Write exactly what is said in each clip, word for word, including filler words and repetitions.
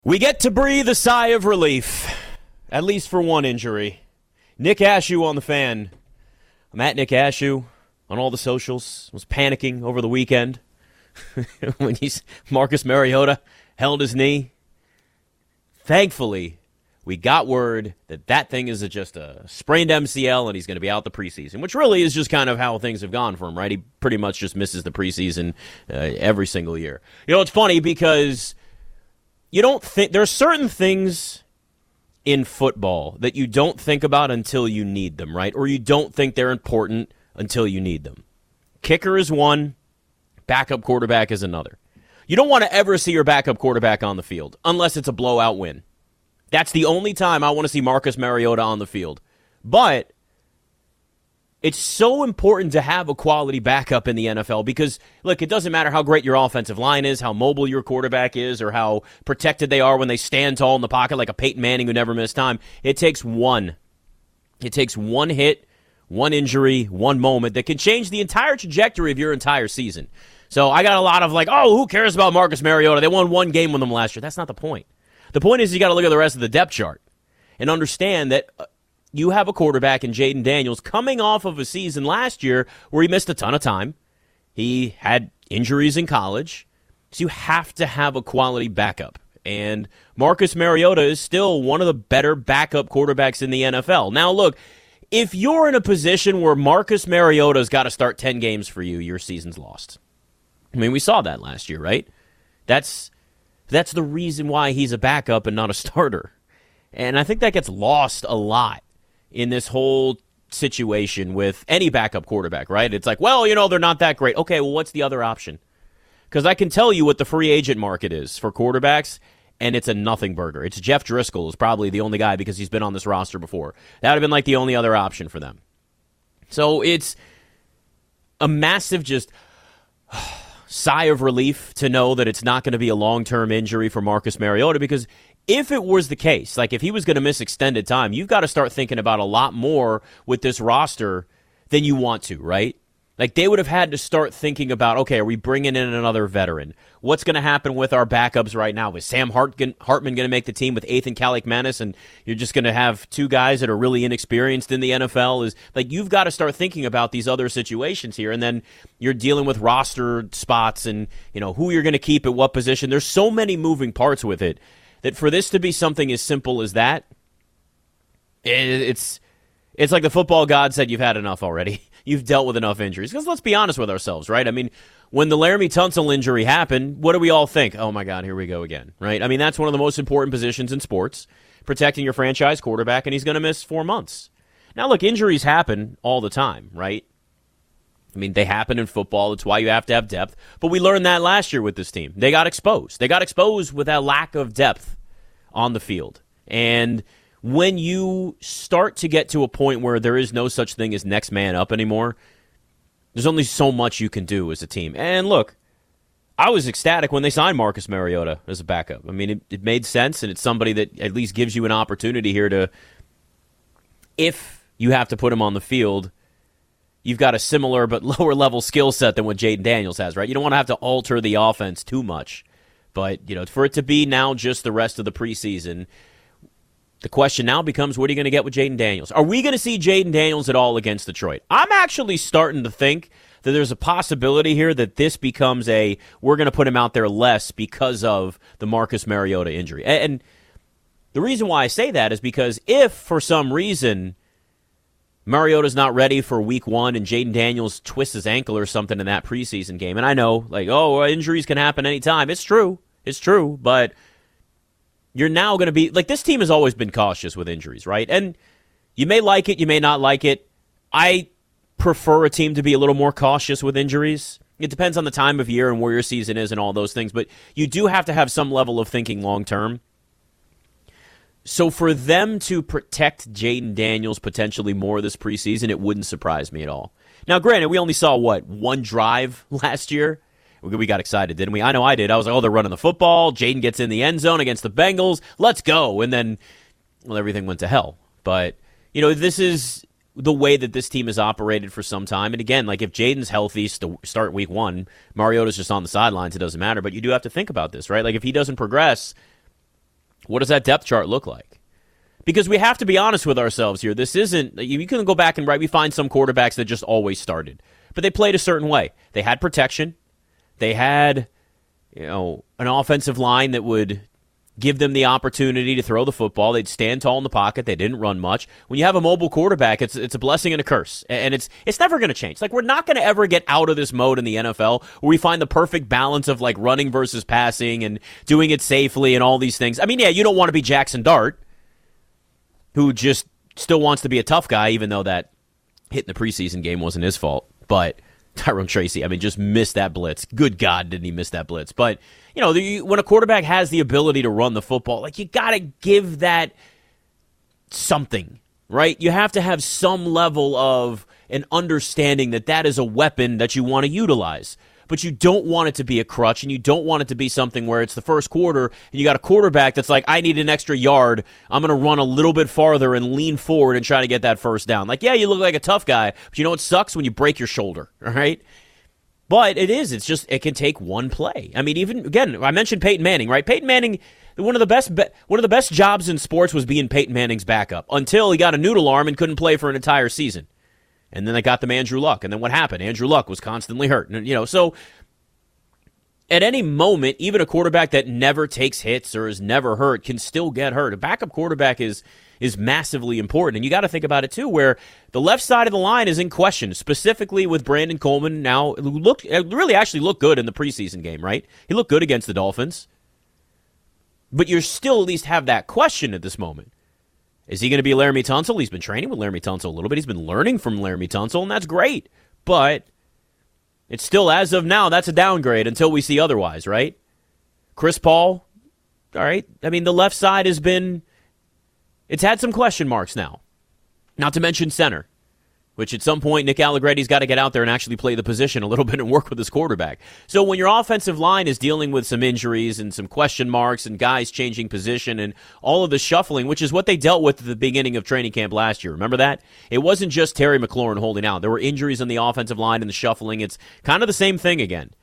We get to breathe a sigh of relief, at least for one injury. Nick Ashew on the Fan. I'm at Nick Ashew on all the socials. I was panicking over the weekend when he's Marcus Mariota held his knee. Thankfully, we got word that that thing is just a sprained M C L and he's going to be out the preseason, which really is just kind of how things have gone for him, right? He pretty much just misses the preseason uh, every single year. You know, it's funny because you don't think there are certain things in football that you don't think about until you need them, right? Or you don't think they're important until you need them. Kicker is one, backup quarterback is another. You don't want to ever see your backup quarterback on the field unless it's a blowout win. That's the only time I want to see Marcus Mariota on the field. But it's so important to have a quality backup in the N F L because, look, it doesn't matter how great your offensive line is, how mobile your quarterback is, or how protected they are when they stand tall in the pocket like a Peyton Manning who never missed time. It takes one. It takes one hit, one injury, one moment that can change the entire trajectory of your entire season. So I got a lot of like, oh, who cares about Marcus Mariota? They won one game with him last year. That's not the point. The point is you got to look at the rest of the depth chart and understand that you have a quarterback in Jayden Daniels coming off of a season last year where he missed a ton of time. He had injuries in college. So you have to have a quality backup. And Marcus Mariota is still one of the better backup quarterbacks in the N F L. Now, look, if you're in a position where Marcus Mariota's got to start ten games for you, your season's lost. I mean, we saw that last year, right? That's that's the reason why he's a backup and not a starter. And I think that gets lost a lot in this whole situation with any backup quarterback, right? It's like, well, you know, they're not that great. Okay, well, what's the other option? Because I can tell you what the free agent market is for quarterbacks, and it's a nothing burger. It's Jeff Driscoll is probably the only guy because he's been on this roster before. That would have been like the only other option for them. So it's a massive just sigh of relief to know that it's not going to be a long-term injury for Marcus Mariota because if it was the case, like if he was going to miss extended time, you've got to start thinking about a lot more with this roster than you want to, right? Like they would have had to start thinking about, okay, are we bringing in another veteran? What's going to happen with our backups right now? Is Sam Hartman, Hartman going to make the team with Ethan Kaliakmanis and you're just going to have two guys that are really inexperienced in the N F L? Is like you've got to start thinking about these other situations here, and then you're dealing with roster spots and you know who you're going to keep at what position. There's so many moving parts with it that for this to be something as simple as that, it's it's like the football god said, you've had enough already. You've dealt with enough injuries. Because let's be honest with ourselves, right? I mean, when the Laramie Tunsil injury happened, what do we all think? Oh, my God, here we go again, right? I mean, that's one of the most important positions in sports, protecting your franchise quarterback, and he's going to miss four months. Now, look, injuries happen all the time, right? I mean, they happen in football. That's why you have to have depth. But we learned that last year with this team. They got exposed. They got exposed with that lack of depth on the field. And when you start to get to a point where there is no such thing as next man up anymore, there's only so much you can do as a team. And look, I was ecstatic when they signed Marcus Mariota as a backup. I mean, it, it made sense, and it's somebody that at least gives you an opportunity here to, if you have to put him on the field, you've got a similar but lower level skill set than what Jayden Daniels has, right? You don't want to have to alter the offense too much. But, you know, for it to be now just the rest of the preseason, the question now becomes, what are you going to get with Jayden Daniels? Are we going to see Jayden Daniels at all against Detroit? I'm actually starting to think that there's a possibility here that this becomes a, we're going to put him out there less because of the Marcus Mariota injury. And the reason why I say that is because if, for some reason, Mariota's not ready for week one and Jayden Daniels twists his ankle or something in that preseason game, and I know, like, oh, injuries can happen anytime. It's true. It's true, but you're now going to be, like, this team has always been cautious with injuries, right? And you may like it, you may not like it. I prefer a team to be a little more cautious with injuries. It depends on the time of year and where your season is and all those things, but you do have to have some level of thinking long-term. So for them to protect Jayden Daniels potentially more this preseason, it wouldn't surprise me at all. Now, granted, we only saw, what, one drive last year? We got excited, didn't we? I know I did. I was like, oh, they're running the football. Jayden gets in the end zone against the Bengals. Let's go. And then, well, everything went to hell. But, you know, this is the way that this team has operated for some time. And again, like if Jayden's healthy to start week one, Mariota's just on the sidelines. It doesn't matter. But you do have to think about this, right? Like if he doesn't progress, What does that depth chart look like? Because we have to be honest with ourselves here. This isn't, you can go back and right, we find some quarterbacks that just always started. But they played a certain way. They had protection. They had, you know, an offensive line that would give them the opportunity to throw the football. They'd stand tall in the pocket. They didn't run much. When you have a mobile quarterback, it's it's a blessing and a curse. And it's it's never going to change. Like, we're not going to ever get out of this mode in the N F L where we find the perfect balance of, like, running versus passing and doing it safely and all these things. I mean, yeah, you don't want to be Jackson Dart, who just still wants to be a tough guy, even though that hit in the preseason game wasn't his fault. But Tyrone Tracy, I mean, just missed that blitz. Good God, didn't he miss that blitz? But, you know, the, when a quarterback has the ability to run the football, like, you got to give that something, right? You have to have some level of an understanding that that is a weapon that you want to utilize. But you don't want it to be a crutch, and you don't want it to be something where it's the first quarter, and you got a quarterback that's like, I need an extra yard. I'm going to run a little bit farther and lean forward and try to get that first down. Like, yeah, you look like a tough guy, but you know what sucks? When you break your shoulder, all right? But it is. It's just, it can take one play. I mean, even, again, I mentioned Peyton Manning, right? Peyton Manning, one of the best one of the best jobs in sports was being Peyton Manning's backup until he got a noodle arm and couldn't play for an entire season. And then they got them Andrew Luck. And then what happened? Andrew Luck was constantly hurt. And, you know, so at any moment, even a quarterback that never takes hits or is never hurt can still get hurt. A backup quarterback is is massively important. And you got to think about it, too, where the left side of the line is in question, specifically with Brandon Coleman. Now, looked, really actually looked good in the preseason game, right? He looked good against the Dolphins. But you still at least have that question at this moment. Is he going to be Laramie Tunsil? He's been training with Laramie Tunsil a little bit. He's been learning from Laramie Tunsil, and that's great. But it's still, as of now, that's a downgrade until we see otherwise, right? Chris Paul, all right. I mean, the left side has been, it's had some question marks now. Not to mention center, which at some point Nick Allegretti's got to get out there and actually play the position a little bit and work with his quarterback. So when your offensive line is dealing with some injuries and some question marks and guys changing position and all of the shuffling, which is what they dealt with at the beginning of training camp last year. Remember that? It wasn't just Terry McLaurin holding out. There were injuries on the offensive line and the shuffling. It's kind of the same thing again.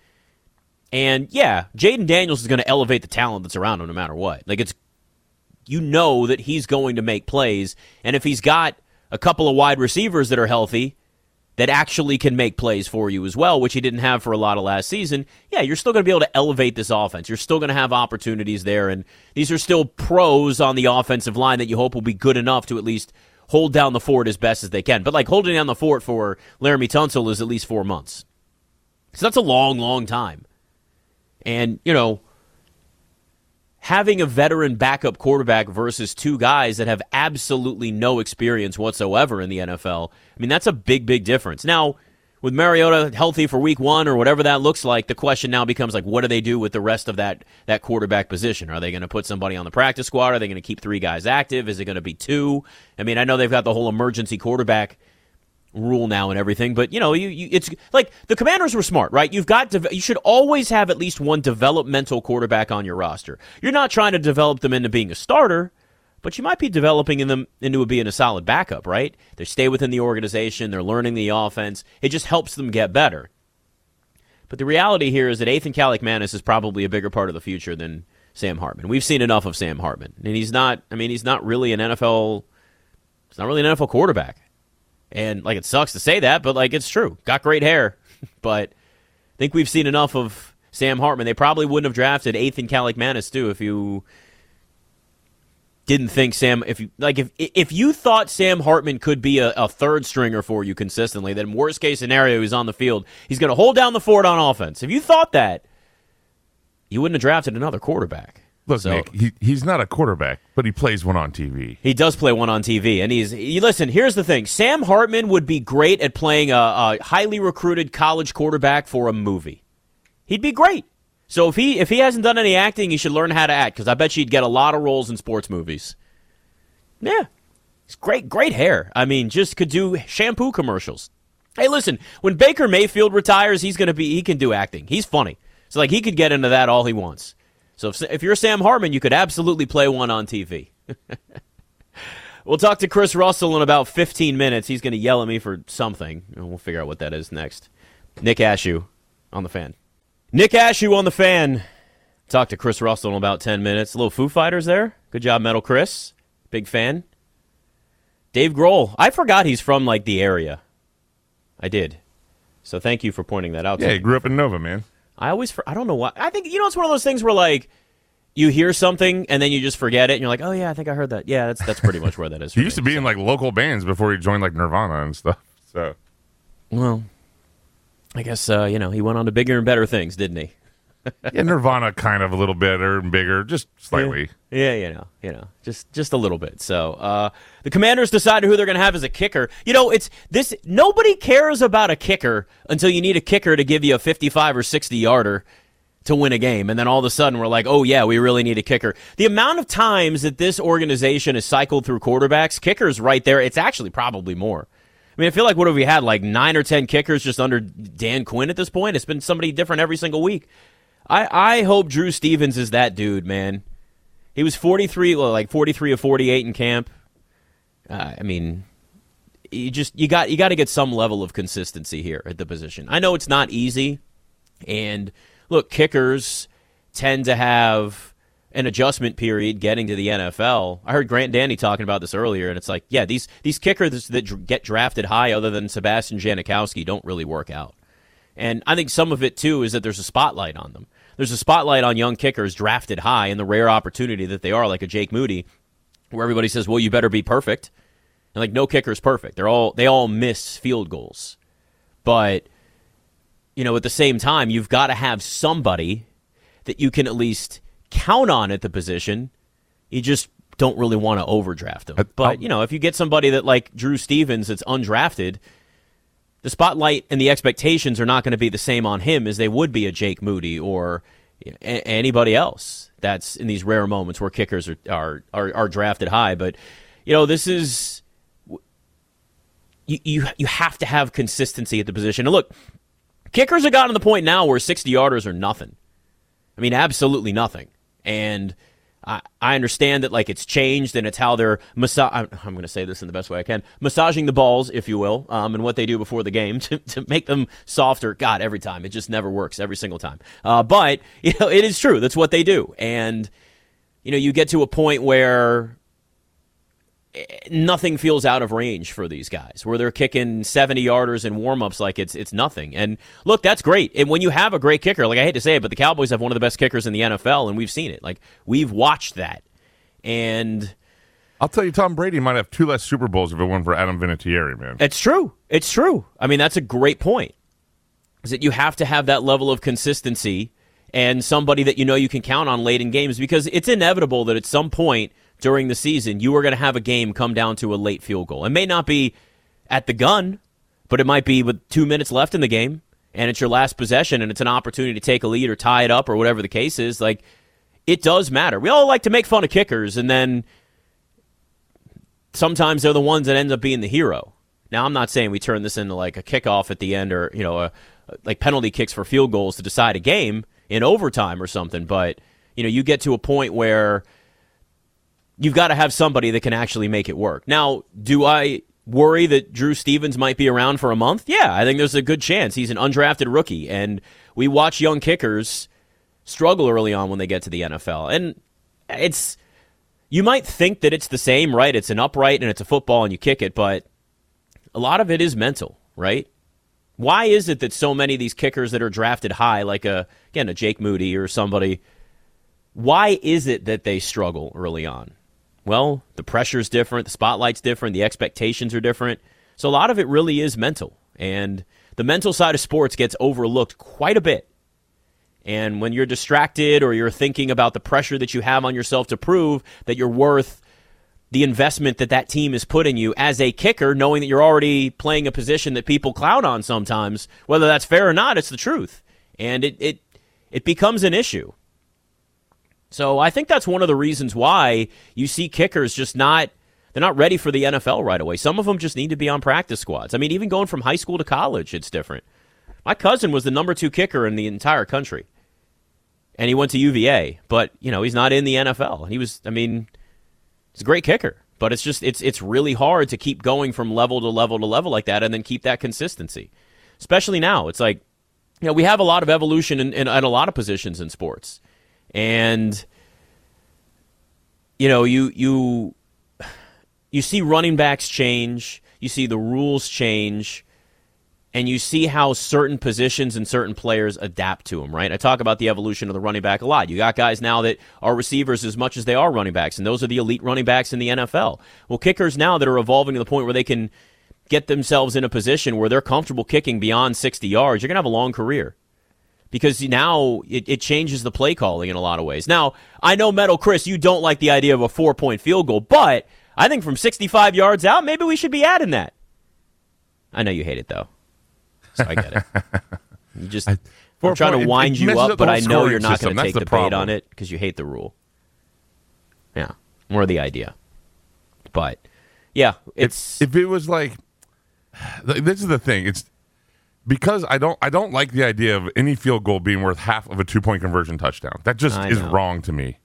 And yeah, Jaden Daniels is going to elevate the talent that's around him no matter what. Like, it's, you know that he's going to make plays, and if he's got a couple of wide receivers that are healthy that actually can make plays for you as well, which he didn't have for a lot of last season, yeah, you're still going to be able to elevate this offense. You're still going to have opportunities there, and these are still pros on the offensive line that you hope will be good enough to at least hold down the fort as best as they can. But, like, holding down the fort for Laramie Tunsil is at least four months. So that's a long, long time. And, you know, having a veteran backup quarterback versus two guys that have absolutely no experience whatsoever in the N F L, I mean, that's a big, big difference. Now, with Mariota healthy for week one or whatever that looks like, the question now becomes, like, what do they do with the rest of that, that quarterback position? Are they going to put somebody on the practice squad? Are they going to keep three guys active? Is it going to be two? I mean, I know they've got the whole emergency quarterback rule now and everything, but you know, you, you it's like the Commanders were smart, right? You've got to, you should always have at least one developmental quarterback on your roster. You're not trying to develop them into being a starter, but you might be developing them into being a solid backup, right? They stay within the organization, they're learning the offense. It just helps them get better. But the reality here is that Ethan Kaliakmanis is probably a bigger part of the future than Sam Hartman. We've seen enough of Sam Hartman, and he's not. I mean, he's not really an N F L. He's not really an N F L quarterback. And, like, it sucks to say that, but, like, it's true. Got great hair. But I think we've seen enough of Sam Hartman. They probably wouldn't have drafted Ethan Kaliakmanis, too, if you didn't think Sam, if you, like, if if you thought Sam Hartman could be a, a third stringer for you consistently, then worst case scenario, he's on the field. He's going to hold down the fort on offense. If you thought that, you wouldn't have drafted another quarterback. Look, so, Nick, he, he's not a quarterback, but he plays one on T V. He does play one on T V, and he's he, listen. Here's the thing: Sam Hartman would be great at playing a, a highly recruited college quarterback for a movie. He'd be great. So if he if he hasn't done any acting, he should learn how to act, because I bet you he'd get a lot of roles in sports movies. Yeah, he's great, great hair. I mean, just could do shampoo commercials. Hey, listen, when Baker Mayfield retires, he's gonna be he can do acting. He's funny, so like he could get into that all he wants. So if, if you're Sam Hartman, you could absolutely play one on T V. We'll talk to Chris Russell in about fifteen minutes. He's going to yell at me for something, and we'll figure out what that is next. Nick Ashew on the Fan. Nick Ashew on the Fan. Talk to Chris Russell in about ten minutes. A little Foo Fighters there. Good job, Metal Chris. Big fan. Dave Grohl. I forgot he's from, like, the area. I did. So thank you for pointing that out yeah, to he me. grew up in Nova, man. I always, I don't know why. I think, you know, it's one of those things where, like, you hear something and then you just forget it and you're like, oh, yeah, I think I heard that. Yeah, that's that's pretty much where that is. He for used me, to be so. in, like, local bands before he joined, like, Nirvana and stuff. So, Well, I guess, uh, you know, he went on to bigger and better things, didn't he? yeah, Nirvana kind of a little better and bigger, just slightly. Yeah, you know, you know, just just a little bit. So uh, the Commanders decided who they're going to have as a kicker. You know, it's this. Nobody cares about a kicker until you need a kicker to give you a fifty-five or sixty yarder to win a game, and then all of a sudden we're like, oh yeah, we really need a kicker. The amount of times that this organization has cycled through quarterbacks, kickers right there. It's actually probably more. I mean, I feel like what have we had, like nine or ten kickers just under Dan Quinn at this point? It's been somebody different every single week. I, I hope Drew Stevens is that dude, man. He was forty-three, well, like forty-three of forty-eight in camp. Uh, I mean, you just you got you got to get some level of consistency here at the position. I know it's not easy, and look, kickers tend to have an adjustment period getting to the N F L. I heard Grant Danny talking about this earlier, and it's like, yeah, these these kickers that dr- get drafted high, other than Sebastian Janikowski, don't really work out. And I think some of it, too, is that there's a spotlight on them. There's a spotlight on young kickers drafted high and the rare opportunity that they are, like a Jake Moody, where everybody says, well, you better be perfect. And, like, no kicker's perfect. They're all They all miss field goals. But, you know, at the same time, you've got to have somebody that you can at least count on at the position. You just don't really want to overdraft them. But, you know, if you get somebody that, like Drew Stevens, that's undrafted, the spotlight and the expectations are not going to be the same on him as they would be a Jake Moody or a- anybody else that's in these rare moments where kickers are, are are are drafted high. But, you know, this is you you you have to have consistency at the position. And look, kickers have gotten to the point now where sixty-yarders are nothing. I mean, absolutely nothing. And I, I understand that, like, it's changed and it's how they're massa- I'm, I'm going to say this in the best way I can, massaging the balls, if you will, um, and what they do before the game to, to make them softer. God, every time. It just never works every single time. Uh, but, you know, it is true. That's what they do. And, you know, you get to a point where nothing feels out of range for these guys, where they're kicking seventy-yarders in warm-ups like it's it's nothing. And, look, that's great. And when you have a great kicker, like I hate to say it, but the Cowboys have one of the best kickers in the N F L, and we've seen it. Like, we've watched that. And I'll tell you, Tom Brady might have two less Super Bowls if it weren't for Adam Vinatieri, man. It's true. It's true. I mean, that's a great point, is that you have to have that level of consistency and somebody that you know you can count on late in games, because it's inevitable that at some point during the season, you are going to have a game come down to a late field goal. It may not be at the gun, but it might be with two minutes left in the game, and it's your last possession, and it's an opportunity to take a lead or tie it up or whatever the case is. Like, it does matter. We all like to make fun of kickers, and then sometimes they're the ones that end up being the hero. Now, I'm not saying we turn this into like a kickoff at the end, or, you know, a, like penalty kicks for field goals to decide a game in overtime or something, but, you know, you get to a point where you've got to have somebody that can actually make it work. Now, do I worry that Drew Stevens might be around for a month? Yeah, I think there's a good chance. He's an undrafted rookie, and we watch young kickers struggle early on when they get to the N F L. And it's, you might think that it's the same, right? It's an upright and it's a football and you kick it, but a lot of it is mental, right? Why is it that so many of these kickers that are drafted high, like a, again, a Jake Moody or somebody, why is it that they struggle early on? Well, the pressure's different, the spotlight's different, the expectations are different. So a lot of it really is mental. And the mental side of sports gets overlooked quite a bit. And when you're distracted or you're thinking about the pressure that you have on yourself to prove that you're worth the investment that that team has put in you as a kicker, knowing that you're already playing a position that people clown on sometimes, whether that's fair or not, it's the truth. And it it, it becomes an issue. So I think that's one of the reasons why you see kickers just not, they're not ready for the N F L right away. Some of them just need to be on practice squads. I mean, even going from high school to college, it's different. My cousin was the number two kicker in the entire country, and he went to U V A, but, you know, he's not in the N F L. He was, I mean, he's a great kicker, but it's just, it's it's really hard to keep going from level to level to level like that and then keep that consistency, especially now. It's like, you know, we have a lot of evolution in, in, in a lot of positions in sports. And you know, you you you see running backs change, you see the rules change, and you see how certain positions and certain players adapt to them, right? I talk about the evolution of the running back a lot. You got guys now that are receivers as much as they are running backs, and those are the elite running backs in the N F L. Well, kickers now that are evolving to the point where they can get themselves in a position where they're comfortable kicking beyond sixty yards, you're going to have a long career. Because now it, it changes the play calling in a lot of ways. Now, I know, Metal Chris, you don't like the idea of a four-point field goal, but I think from sixty-five yards out, maybe we should be adding that. I know you hate it, though. So I get it. You just, I, I'm trying to wind it, it you up, up but I know you're not going to take the, the bait on it because you hate the rule. Yeah, more the idea. But, yeah, it's... If, if it was like... This is the thing. It's... Because I don't I don't like the idea of any field goal being worth half of a two-point conversion touchdown. That just is wrong to me.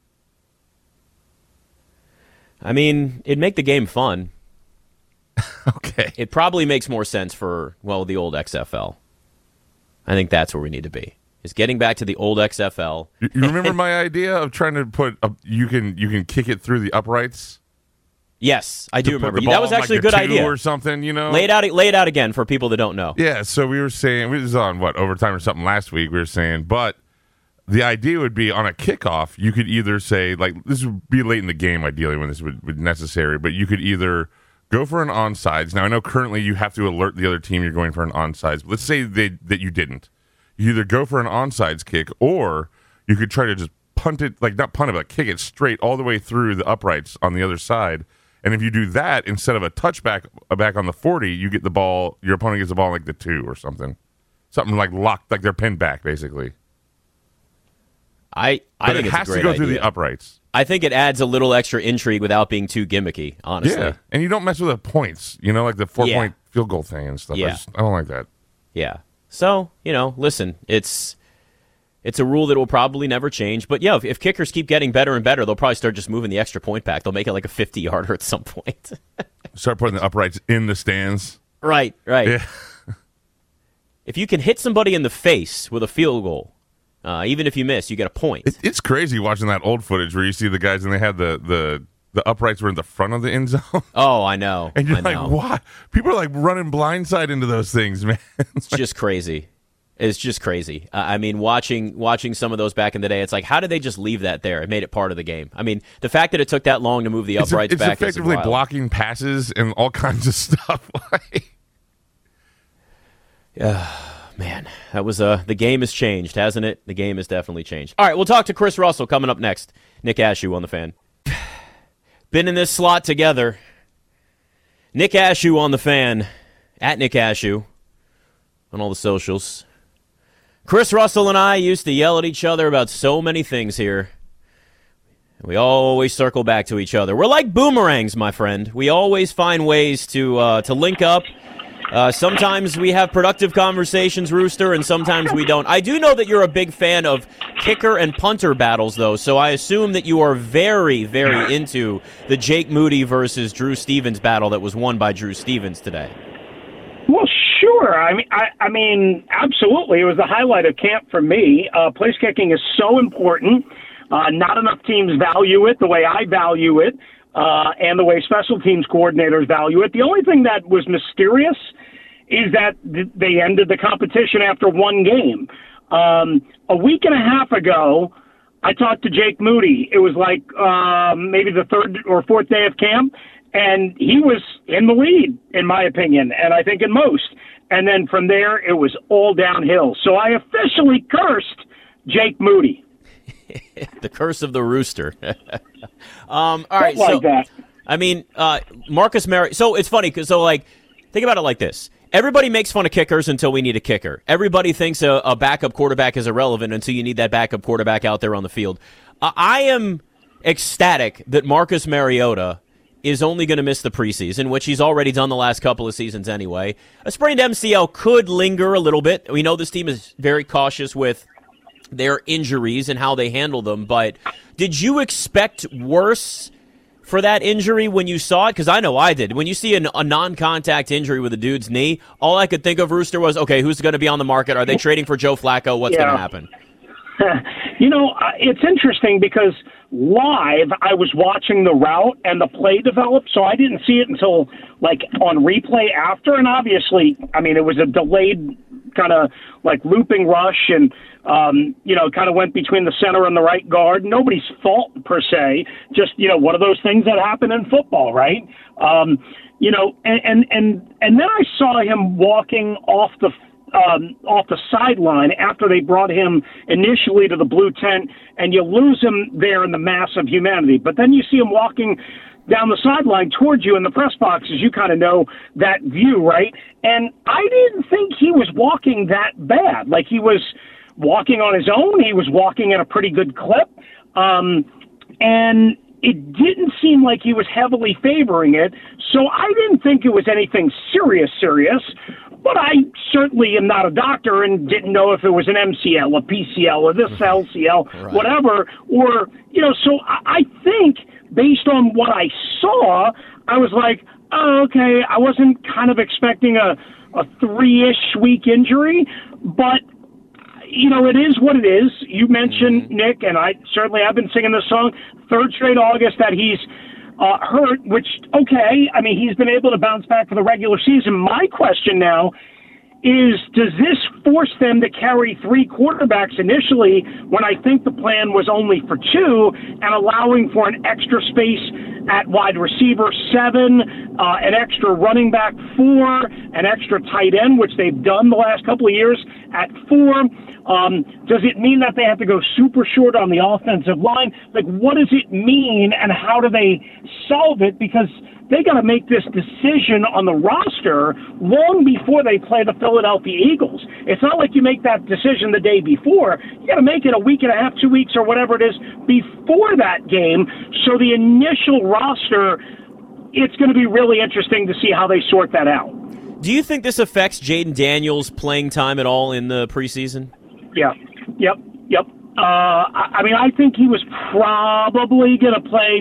I mean, it'd make the game fun. Okay. It probably makes more sense for, well, the old X F L. I think that's where we need to be. Is getting back to the old X F L. You remember my idea of trying to put a, you can you can kick it through the uprights? Yes, I do remember. That was actually like a good idea. Or something, you know. Lay it out, lay it out again for people that don't know. Yeah, so we were saying we was on what overtime or something last week. We were saying, but the idea would be on a kickoff, you could either say like this would be late in the game, ideally when this would be necessary, but you could either go for an onside. Now I know currently you have to alert the other team you're going for an onside. But let's say they, that you didn't. You either go for an onside kick, or you could try to just punt it, like not punt it, but kick it straight all the way through the uprights on the other side. And if you do that, instead of a touchback back on the forty, you get the ball, your opponent gets the ball like the two or something. Something like locked, like they're pinned back, basically. I, I but think it it's has a great to go idea. through the uprights. I think it adds a little extra intrigue without being too gimmicky, honestly. Yeah, and you don't mess with the points, you know, like the four-point yeah. field goal thing and stuff. Yeah. I, just, I don't like that. Yeah. So, you know, listen, it's... It's a rule that will probably never change. But, yeah, if, if kickers keep getting better and better, they'll probably start just moving the extra point back. They'll make it like a fifty-yarder at some point. Start putting the uprights in the stands. Right, right. Yeah. If you can hit somebody in the face with a field goal, uh, even if you miss, you get a point. It, it's crazy watching that old footage where you see the guys and they had the, the, the uprights were in the front of the end zone. Oh, I know. And you're I like, know. why? People are like running blindside into those things, man. It's just crazy. It's just crazy. Uh, I mean, watching watching some of those back in the day, it's like, how did they just leave that there? It made it part of the game. I mean, the fact that it took that long to move the uprights it's a, it's back is effectively wild. blocking passes and all kinds of stuff. Yeah, man, that was uh, the game has changed, hasn't it? The game has definitely changed. All right, we'll talk to Chris Russell coming up next. Nick Ashew on the Fan. Been in this slot together. Nick Ashew on the Fan, at Nick Ashew on all the socials. Chris Russell and I used to yell at each other about so many things here. We always circle back to each other. We're like boomerangs, my friend. We always find ways to uh, to link up. Uh, sometimes we have productive conversations, Rooster, and sometimes we don't. I do know that you're a big fan of kicker and punter battles, though, so I assume that you are very, very into the Jake Moody versus Drew Stevens battle that was won by Drew Stevens today. Well, sure. I mean, I, I mean, absolutely. It was the highlight of camp for me. Uh, place kicking is so important. Uh, not enough teams value it the way I value it, uh, and the way special teams coordinators value it. The only thing that was mysterious is that th- they ended the competition after one game. Um, a week and a half ago, I talked to Jake Moody. It was like um, maybe the third or fourth day of camp, and he was in the lead, in my opinion, and I think in most. And then from there, it was all downhill. So I officially cursed Jake Moody. The curse of the rooster. um, all right, like so that. I mean, uh, Marcus Mariota. So it's funny because so like think about it like this: everybody makes fun of kickers until we need a kicker. Everybody thinks a, a backup quarterback is irrelevant until you need that backup quarterback out there on the field. Uh, I am ecstatic that Marcus Mariota is only going to miss the preseason, which he's already done the last couple of seasons anyway. A sprained M C L could linger a little bit. We know this team is very cautious with their injuries and how they handle them, but did you expect worse for that injury when you saw it? Because I know I did. When you see an, a non-contact injury with a dude's knee, all I could think of, Rooster, was, okay, who's going to be on the market? Are they trading for Joe Flacco? What's Yeah. going to happen? You know, uh, it's interesting because live, I was watching the route and the play develop, so I didn't see it until, like, on replay after. And obviously, I mean, it was a delayed kind of, like, looping rush and, um, you know, kind of went between the center and the right guard. Nobody's fault, per se. Just, you know, one of those things that happen in football, right? Um, you know, and, and, and, and then I saw him walking off the Um, off the sideline after they brought him initially to the blue tent, and you lose him there in the mass of humanity. But then you see him walking down the sideline towards you in the press boxes. You kind of know that view, right? And I didn't think he was walking that bad. Like, he was walking on his own. He was walking at a pretty good clip. Um, and it didn't seem like he was heavily favoring it. So I didn't think it was anything serious, serious. But I certainly am not a doctor and didn't know if it was an M C L, a P C L, or this L C L, right. whatever. Or, you know, so I think based on what I saw, I was like, oh, okay, I wasn't kind of expecting a, a three-ish week injury. But, you know, it is what it is. You mentioned, mm-hmm. Nick, and I certainly have been singing this song, third straight August that he's Uh, hurt, which, okay, I mean, he's been able to bounce back for the regular season. My question now is, does this force them to carry three quarterbacks initially when I think the plan was only for two, and allowing for an extra space at wide receiver seven, uh, an extra running back four, an extra tight end, which they've done the last couple of years at four? Um, does it mean that they have to go super short on the offensive line? Like, what does it mean, and how do they solve it? Because they got to make this decision on the roster long before they play the Philadelphia Eagles. It's not like you make that decision the day before. You got to make it a week and a half, two weeks, or whatever it is before that game. So the initial roster, it's going to be really interesting to see how they sort that out. Do you think this affects Jaden Daniels' playing time at all in the preseason? Yeah. Yep. Yep. Uh, I, I mean, I think he was probably going to play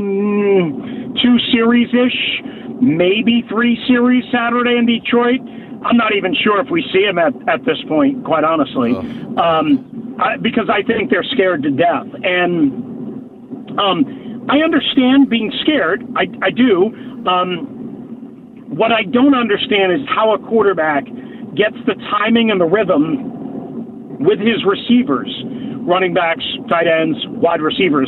mm, two series-ish, maybe three series Saturday in Detroit. I'm not even sure if we see him at, at this point, quite honestly, oh. um, I, because I think they're scared to death. And um, I understand being scared. I, I do. Um, what I don't understand is how a quarterback gets the timing and the rhythm with his receivers, running backs, tight ends, wide receivers,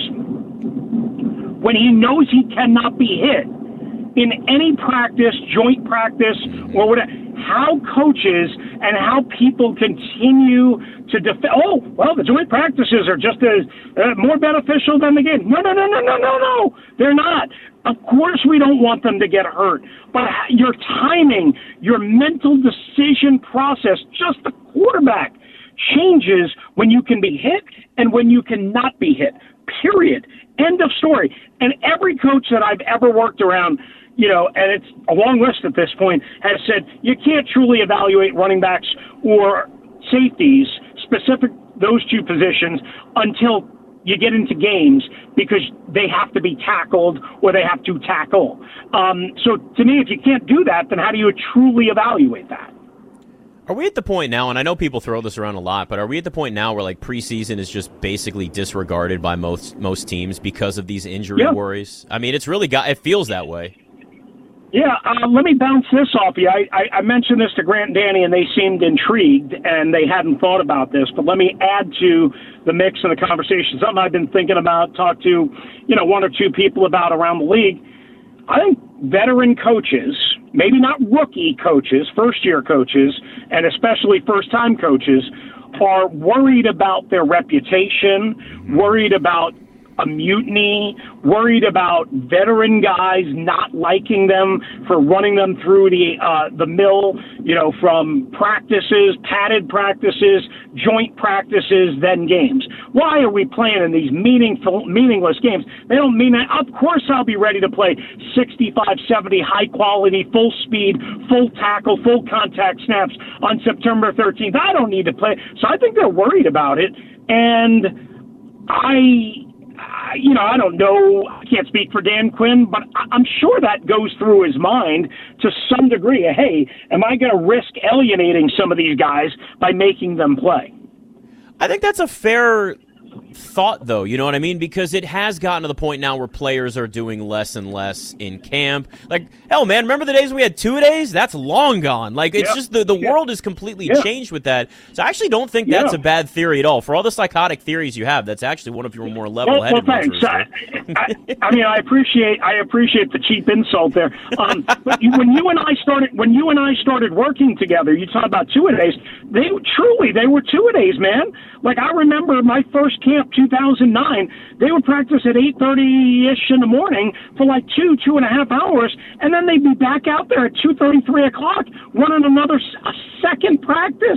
when he knows he cannot be hit in any practice, joint practice, or whatever. How coaches and how people continue to defend. Oh, well, the joint practices are just as uh, more beneficial than the game. No, no, no, no, no, no, no. They're not. Of course we don't want them to get hurt. But your timing, your mental decision process, just the quarterback, changes when you can be hit and when you cannot be hit. Period. End of story. And every coach that I've ever worked around, you know, and it's a long list at this point, has said you can't truly evaluate running backs or safeties, specific those two positions, until you get into games, because they have to be tackled or they have to tackle. Um, so to me, if you can't do that, then how do you truly evaluate that? Are we at the point now, and I know people throw this around a lot, but are we at the point now where, like, preseason is just basically disregarded by most most teams because of these injury yeah. worries? I mean, it's really got, it feels that way. Yeah, uh, let me bounce this off you. I, I, I mentioned this to Grant and Danny, and they seemed intrigued, and they hadn't thought about this. But let me add to the mix and the conversation, something I've been thinking about, talked to, you know, one or two people about around the league. I think veteran coaches, maybe not rookie coaches, first-year coaches, and especially first-time coaches, are worried about their reputation, worried about a mutiny, worried about veteran guys not liking them for running them through the uh, the mill, you know, from practices, padded practices, joint practices, then games. Why are we playing in these meaningful, meaningless games? They don't mean that. Of course I'll be ready to play sixty-five, seventy high-quality, full-speed, full tackle, full contact snaps on September thirteenth. I don't need to play. So I think they're worried about it, and I... You know, I don't know, I can't speak for Dan Quinn, but I'm sure that goes through his mind to some degree. Hey, am I going to risk alienating some of these guys by making them play? I think that's a fair thought, though. You know what I mean? Because it has gotten to the point now where players are doing less and less in camp. Like, hell, man, remember the days we had two-a-days? That's long gone. Like, it's yeah. just the, the yeah. world has completely yeah. changed with that. So I actually don't think that's yeah. a bad theory at all. For all the psychotic theories you have, that's actually one of your more level-headed well, well, thanks. I, I, I mean, I appreciate I appreciate the cheap insult there. Um, but you, when you and I started when you and I started working together, you talk about two-a-days. They truly they were two-a-days, man. Like, I remember my first camp, two thousand nine, they would practice at eight thirty-ish in the morning for like two, two and a half hours, and then they'd be back out there at two thirty, three o'clock running another a second practice.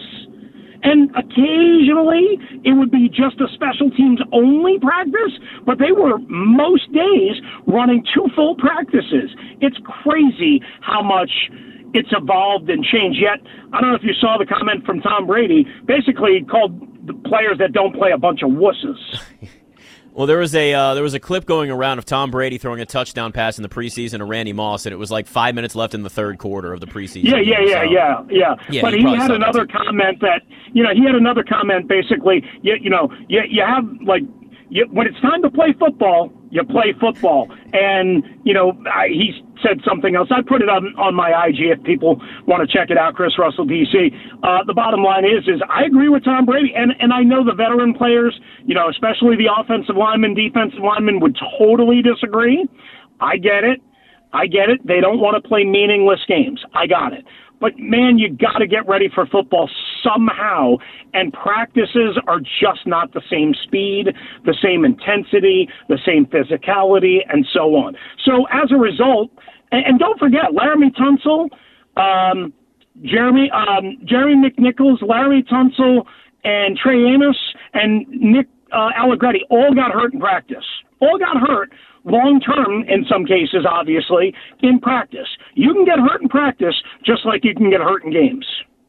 And occasionally it would be just a special teams only practice, but they were most days running two full practices. It's crazy how much it's evolved and changed. Yet, I don't know if you saw the comment from Tom Brady. Basically, he called the players that don't play a bunch of wusses. Well, there was a uh, there was a clip going around of Tom Brady throwing a touchdown pass in the preseason to Randy Moss, and it was like five minutes left in the third quarter of the preseason. Yeah, yeah, game, yeah, so. yeah, yeah, yeah. But he had another comment that, you know, he had another comment basically, you, you know, you, you have, like, you, when it's time to play football, you play football. And, you know, I, he said something else. I put it on, on my I G if people want to check it out, Chris Russell, D C. Uh, the bottom line is, is I agree with Tom Brady. And, and I know the veteran players, you know, especially the offensive linemen, defensive linemen would totally disagree. I get it. I get it. They don't want to play meaningless games. I got it. But, man, you got to get ready for football somehow, and practices are just not the same speed, the same intensity, the same physicality, and so on. So, as a result, and, and don't forget, Laremy Tunsil, um, Jeremy um, Jeremy McNichols, Larry Tunsil, and Trey Amos, and Nick uh, Allegretti all got hurt in practice. All got hurt. Long-term, in some cases, obviously, in practice. You can get hurt in practice just like you can get hurt in games.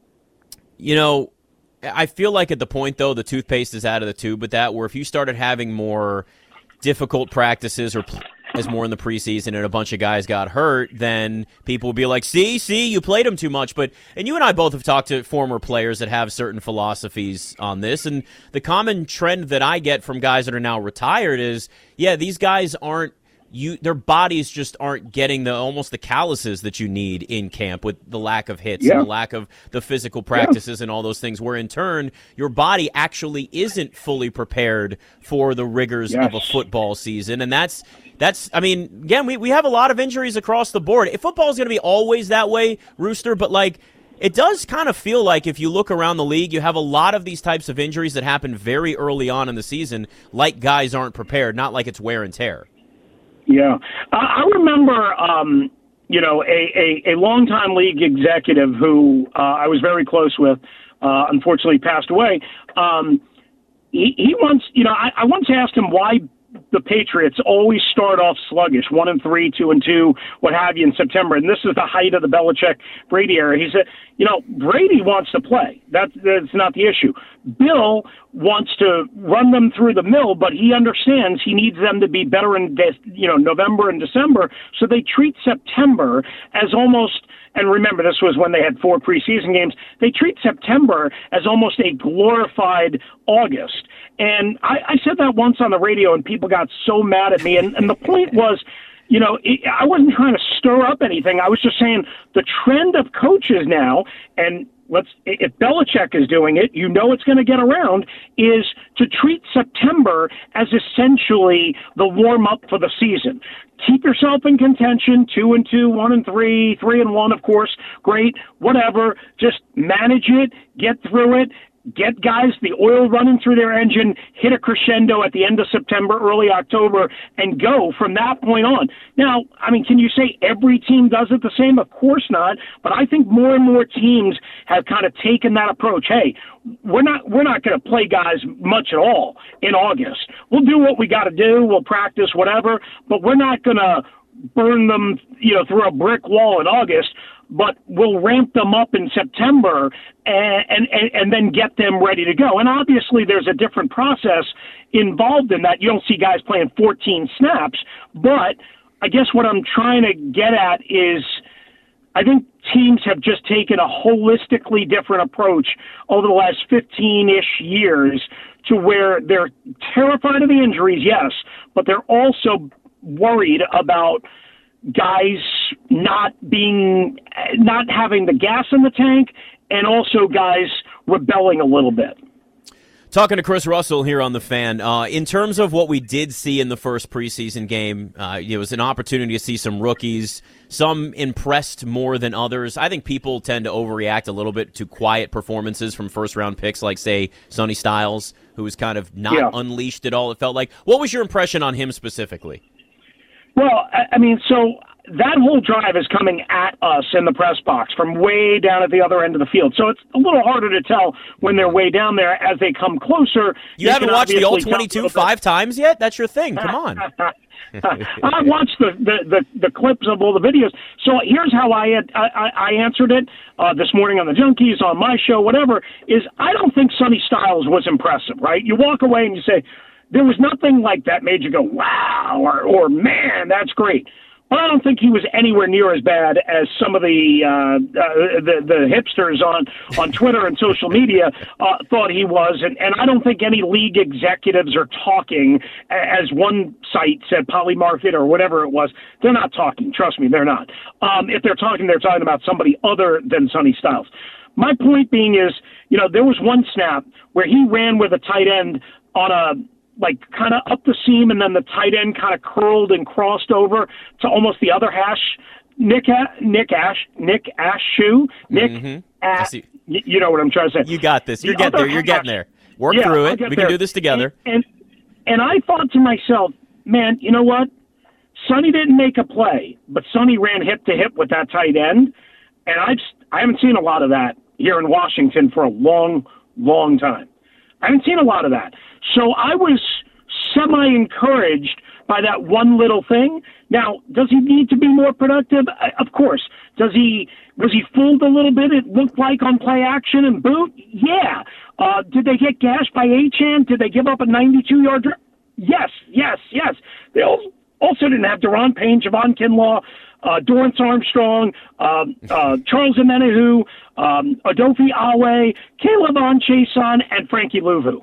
You know, I feel like at the point, though, the toothpaste is out of the tube with that, where if you started having more difficult practices or as more in the preseason and a bunch of guys got hurt, then people would be like, see, see, you played them too much. But and you and I both have talked to former players that have certain philosophies on this, and the common trend that I get from guys that are now retired is, yeah, these guys aren't you their bodies just aren't getting the almost the calluses that you need in camp with the lack of hits yeah. and the lack of the physical practices yeah. and all those things, where in turn your body actually isn't fully prepared for the rigors yes. of a football season. And that's That's, I mean, again, we, we have a lot of injuries across the board. If football is going to be always that way, Rooster, but like, it does kind of feel like if you look around the league, you have a lot of these types of injuries that happen very early on in the season, like guys aren't prepared, not like it's wear and tear. Yeah. I, I remember, um, you know, a, a, a longtime league executive who uh, I was very close with, uh, unfortunately passed away. Um, he, he once, you know, I, I once asked him why the Patriots always start off sluggish, one and three, two and two, what have you, in September. And this is the height of the Belichick-Brady era. He said, you know, Brady wants to play. That, that's not the issue. Bill wants to run them through the mill, but he understands he needs them to be better in, you know, November and December. So they treat September as almost, and remember, this was when they had four preseason games, they treat September as almost a glorified August. And I, I said that once on the radio, and people got so mad at me. And, and the point was, you know, it, I wasn't trying to stir up anything. I was just saying the trend of coaches now, and let's if Belichick is doing it, you know it's going to get around, is to treat September as essentially the warm-up for the season. Keep yourself in contention, two and two, one and three, three and one, of course, great, whatever. Just manage it, get through it. Get guys the oil running through their engine, hit a crescendo at the end of September, early October, and go from that point on. Now, I mean, can you say every team does it the same? Of course not. But I think more and more teams have kind of taken that approach. Hey, we're not we're not going to play guys much at all in August. We'll do what we got to do. We'll practice whatever, but we're not going to burn them, you know, through a brick wall in August. But we'll ramp them up in September and, and and then get them ready to go. And obviously there's a different process involved in that. You don't see guys playing fourteen snaps. But I guess what I'm trying to get at is I think teams have just taken a holistically different approach over the last fifteen-ish years to where they're terrified of the injuries, yes, but they're also worried about guys not being, not having the gas in the tank, and also guys rebelling a little bit. Talking to Chris Russell here on The Fan. Uh, in terms of what we did see in the first preseason game, uh, it was an opportunity to see some rookies. Some impressed more than others. I think people tend to overreact a little bit to quiet performances from first-round picks like, say, Sonny Styles, who was kind of not yeah. unleashed at all, it felt like. What was your impression on him specifically? Well, I mean, so that whole drive is coming at us in the press box from way down at the other end of the field. So it's a little harder to tell when they're way down there. As they come closer, you, you haven't watched the all twenty-two five times yet? That's your thing. Come on. I watched the, the, the, the clips of all the videos. So here's how I had, I, I answered it uh, this morning on the Junkies, on my show, whatever, is I don't think Sonny Styles was impressive, right? You walk away and you say, there was nothing like that made you go, wow, or, or man, that's great. But I don't think he was anywhere near as bad as some of the uh, uh, the, the hipsters on, on Twitter and social media uh, thought he was. And, and I don't think any league executives are talking, as one site said, Polymarket or whatever it was. They're not talking. Trust me, they're not. Um, if they're talking, they're talking about somebody other than Sonny Styles. My point being is, you know, there was one snap where he ran with a tight end on a like kind of up the seam, and then the tight end kind of curled and crossed over to almost the other hash. Nick, Nick Ash, Nick Ashu, Nick, mm-hmm. Ash, you know what I'm trying to say. You got this. You're the getting there. You're getting there. Work yeah, through it. We there. can do this together. And, and and I thought to myself, man, you know what? Sonny didn't make a play, but Sonny ran hip to hip with that tight end, and I've I haven't seen a lot of that here in Washington for a long, long time. I haven't seen a lot of that. So I was semi-encouraged by that one little thing. Now, does he need to be more productive? Of course. Does he? Was he fooled a little bit? It looked like on play action and boot? Yeah. Uh, did they get gashed by Achane? Did they give up a ninety-two-yard drive? Yes, yes, yes. They also didn't have Deron Payne, Javon Kinlaw, uh, Dorrance Armstrong, uh, uh, Charles Omenihu, um, Odofe Awe, Caleb Onchason, and Frankie Louvu.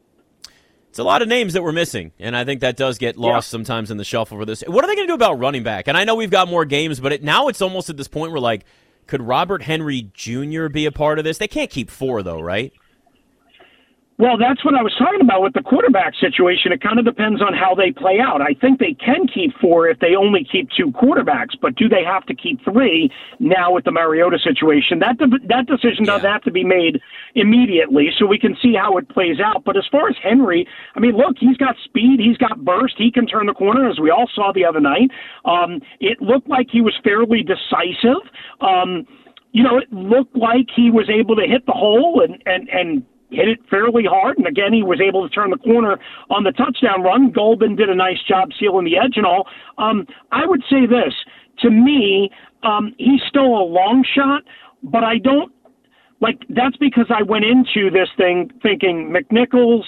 It's a lot of names that we're missing, and I think that does get lost yeah. sometimes in the shuffle for this. What are they going to do about running back? And I know we've got more games, but it, now it's almost at this point where, like, could Robert Henry Junior be a part of this? They can't keep four, though, right? Well, that's what I was talking about with the quarterback situation. It kind of depends on how they play out. I think they can keep four if they only keep two quarterbacks, but do they have to keep three now with the Mariota situation? That de- that decision doesn't yeah. have to be made immediately, so we can see how it plays out. But as far as Henry, I mean, look, he's got speed, he's got burst, he can turn the corner, as we all saw the other night. Um, it looked like he was fairly decisive. Um, you know, it looked like he was able to hit the hole and and and hit it fairly hard, and again, he was able to turn the corner on the touchdown run. Golden did a nice job sealing the edge and all. Um, I would say this, to me, um, he's still a long shot, but I don't, like, that's because I went into this thing thinking McNichols,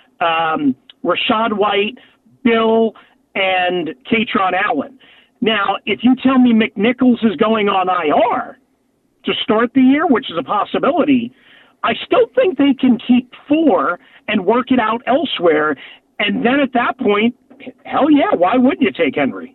um, Rashad White, Bill, and Katron Allen. Now, if you tell me McNichols is going on I R to start the year, which is a possibility, I still think they can keep four and work it out elsewhere. And then at that point, hell yeah, why wouldn't you take Henry?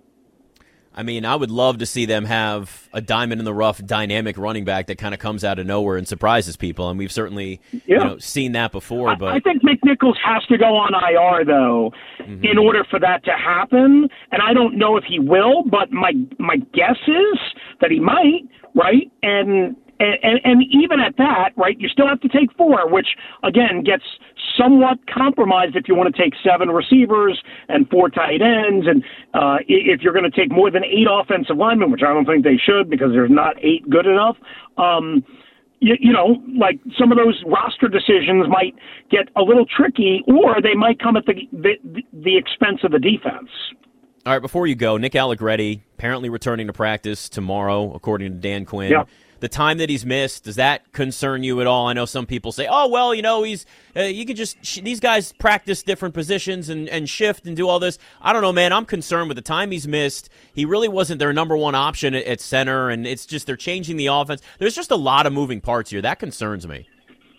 I mean, I would love to see them have a diamond in the rough, dynamic running back that kind of comes out of nowhere and surprises people. And we've certainly yeah. you know, seen that before. But I, I think McNichols has to go on I R, though, mm-hmm. in order for that to happen. And I don't know if he will, but my my guess is that he might, right? And And, and, and even at that, right, you still have to take four, which, again, gets somewhat compromised if you want to take seven receivers and four tight ends. And uh, if you're going to take more than eight offensive linemen, which I don't think they should because there's not eight good enough, um, you, you know, like some of those roster decisions might get a little tricky, or they might come at the the, the expense of the defense. All right, before you go, Nick Allegretti apparently returning to practice tomorrow, according to Dan Quinn. Yeah. The time that he's missed, does that concern you at all? I know some people say, oh, well, you know, he's uh, you could just sh- these guys practice different positions and, and shift and do all this. I don't know, man. I'm concerned with the time he's missed. He really wasn't their number one option at, at center, and it's just they're changing the offense. There's just a lot of moving parts here. That concerns me.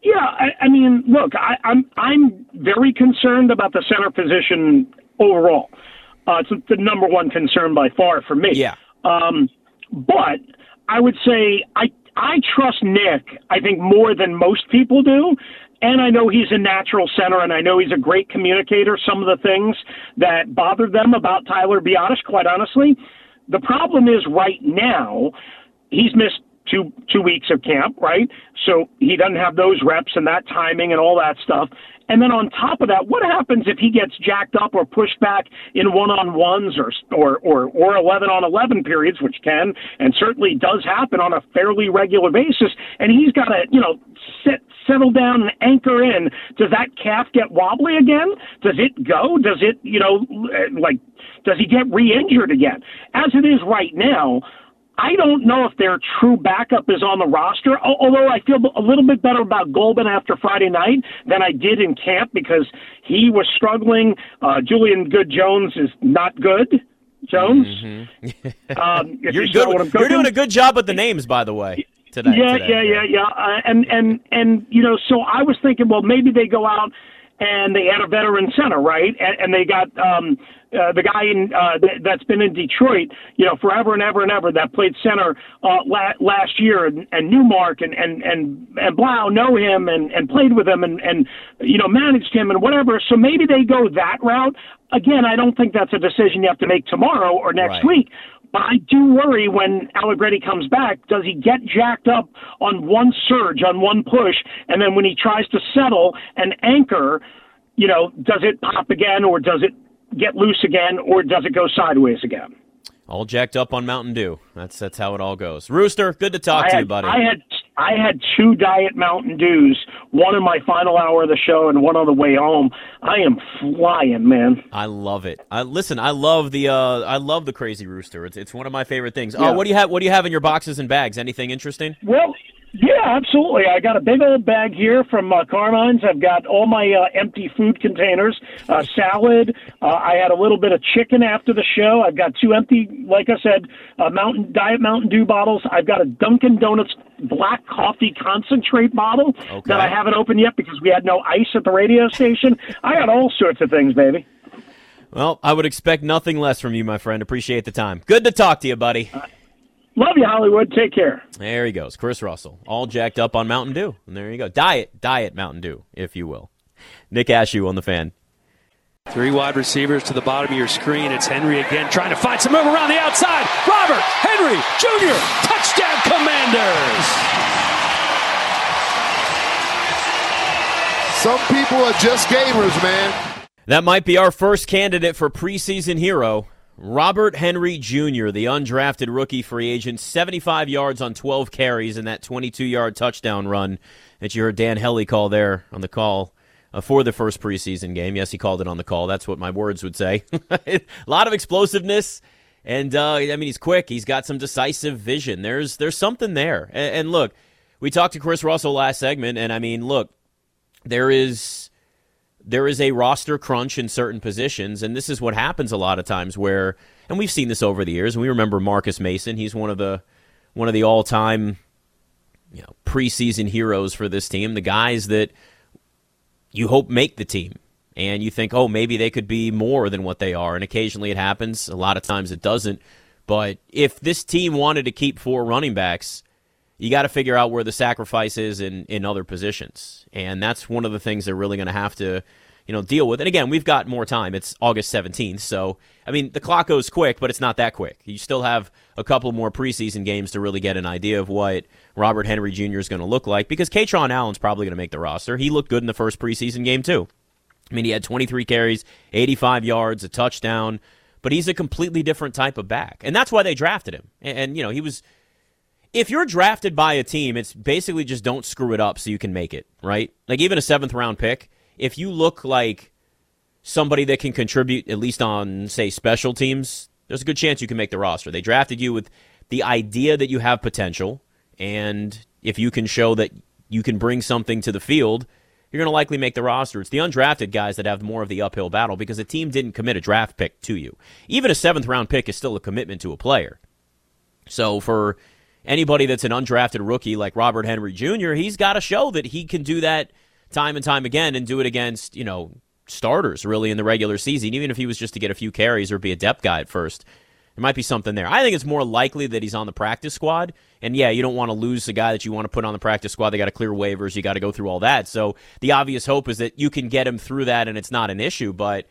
Yeah, I, I mean, look, I, I'm I'm very concerned about the center position overall. Uh, it's the number one concern by far for me. Yeah. Um, but I would say I I trust Nick, I think, more than most people do. And I know he's a natural center, and I know he's a great communicator. Some of the things that bothered them about Tyler Biadasz, quite honestly. The problem is right now he's missed two two weeks of camp, right? So he doesn't have those reps and that timing and all that stuff. And then on top of that, what happens if he gets jacked up or pushed back in one-on-ones or or or, or eleven-on-eleven periods, which can and certainly does happen on a fairly regular basis, and he's got to, you know, sit, settle down and anchor in. Does that calf get wobbly again? Does it go? Does it, you know, like, does he get re-injured again? As it is right now, I don't know if their true backup is on the roster, although I feel a little bit better about Golban after Friday night than I did in camp because he was struggling. Uh, Julian Good-Jones is not good. Jones? Mm-hmm. um, if You're, you good, know what I'm you're doing a good job with the names, by the way. Today, yeah, today. yeah, yeah, yeah, uh, and and and you know, so I was thinking, well, maybe they go out and they had a veteran center, right? And, and they got um, uh, the guy in uh, th- that's been in Detroit, you know, forever and ever and ever that played center uh, la- last year, and, and Newmark and and and and Blau know him and, and played with him and and you know managed him and whatever. So maybe they go that route. Again, I don't think that's a decision you have to make tomorrow or next Right. week. But I do worry when Allegretti comes back, does he get jacked up on one surge, on one push, and then when he tries to settle and anchor, you know, does it pop again, or does it get loose again, or does it go sideways again? All jacked up on Mountain Dew. That's that's how it all goes. Rooster, good to talk I to had, you, buddy. I had I had two Diet Mountain Dews, one in my final hour of the show and one on the way home. I am flying, man. I love it. I listen. I love the uh, I love the Crazy Rooster. It's it's one of my favorite things. Yeah. Oh, what do you have? What do you have in your boxes and bags? Anything interesting? Well, yeah, absolutely. I got a big old bag here from uh, Carmine's. I've got all my uh, empty food containers, uh, salad. Uh, I had a little bit of chicken after the show. I've got two empty, like I said, uh, Mountain Diet Mountain Dew bottles. I've got a Dunkin' Donuts black coffee concentrate bottle Okay. that I haven't opened yet because we had no ice at the radio station. I got all sorts of things, baby. Well, I would expect nothing less from you, my friend. Appreciate the time. Good to talk to you, buddy. Love you, Hollywood. Take care. There he goes, Chris Russell, all jacked up on Mountain Dew. And there you go. Diet, diet Mountain Dew, if you will. Nick Ashew on the Fan. Three wide receivers to the bottom of your screen. It's Henry again trying to find some room around the outside. Robert Henry Junior Touchdown Commanders. Some people are just gamers, man. That might be our first candidate for preseason hero. Robert Henry Junior, the undrafted rookie free agent, seventy-five yards on twelve carries in that twenty-two-yard touchdown run that you heard Dan Hellie call there on the call uh, for the first preseason game. Yes, he called it on the call. That's what my words would say. A lot of explosiveness, and uh, I mean, he's quick. He's got some decisive vision. There's there's something there. And, and look, we talked to Chris Russell last segment, and I mean, look, there is... There is a roster crunch in certain positions, and this is what happens a lot of times where, and we've seen this over the years, and we remember Marcus Mason. He's one of the one of the all-time you know, preseason heroes for this team, the guys that you hope make the team, and you think, oh, maybe they could be more than what they are, and occasionally it happens. A lot of times it doesn't, but if this team wanted to keep four running backs, you got to figure out where the sacrifice is in, in other positions. And that's one of the things they're really going to have to, you know, deal with. And again, we've got more time. It's August seventeenth. So, I mean, the clock goes quick, but it's not that quick. You still have a couple more preseason games to really get an idea of what Robert Henry Junior is going to look like, because Kaytron Allen's probably going to make the roster. He looked good in the first preseason game, too. I mean, he had twenty-three carries, eighty-five yards, a touchdown, but he's a completely different type of back. And that's why they drafted him. And, and you know, he was... If you're drafted by a team, it's basically just don't screw it up so you can make it, right? Like even a seventh round pick, if you look like somebody that can contribute at least on, say, special teams, there's a good chance you can make the roster. They drafted you with the idea that you have potential, and if you can show that you can bring something to the field, you're going to likely make the roster. It's the undrafted guys that have more of the uphill battle because a team didn't commit a draft pick to you. Even a seventh round pick is still a commitment to a player. So for... anybody that's an undrafted rookie like Robert Henry Junior, he's got to show that he can do that time and time again and do it against, you know, starters really in the regular season, even if he was just to get a few carries or be a depth guy at first. There might be something there. I think it's more likely that he's on the practice squad. And, yeah, you don't want to lose the guy that you want to put on the practice squad. They got to clear waivers. You got to go through all that. So the obvious hope is that you can get him through that and it's not an issue. But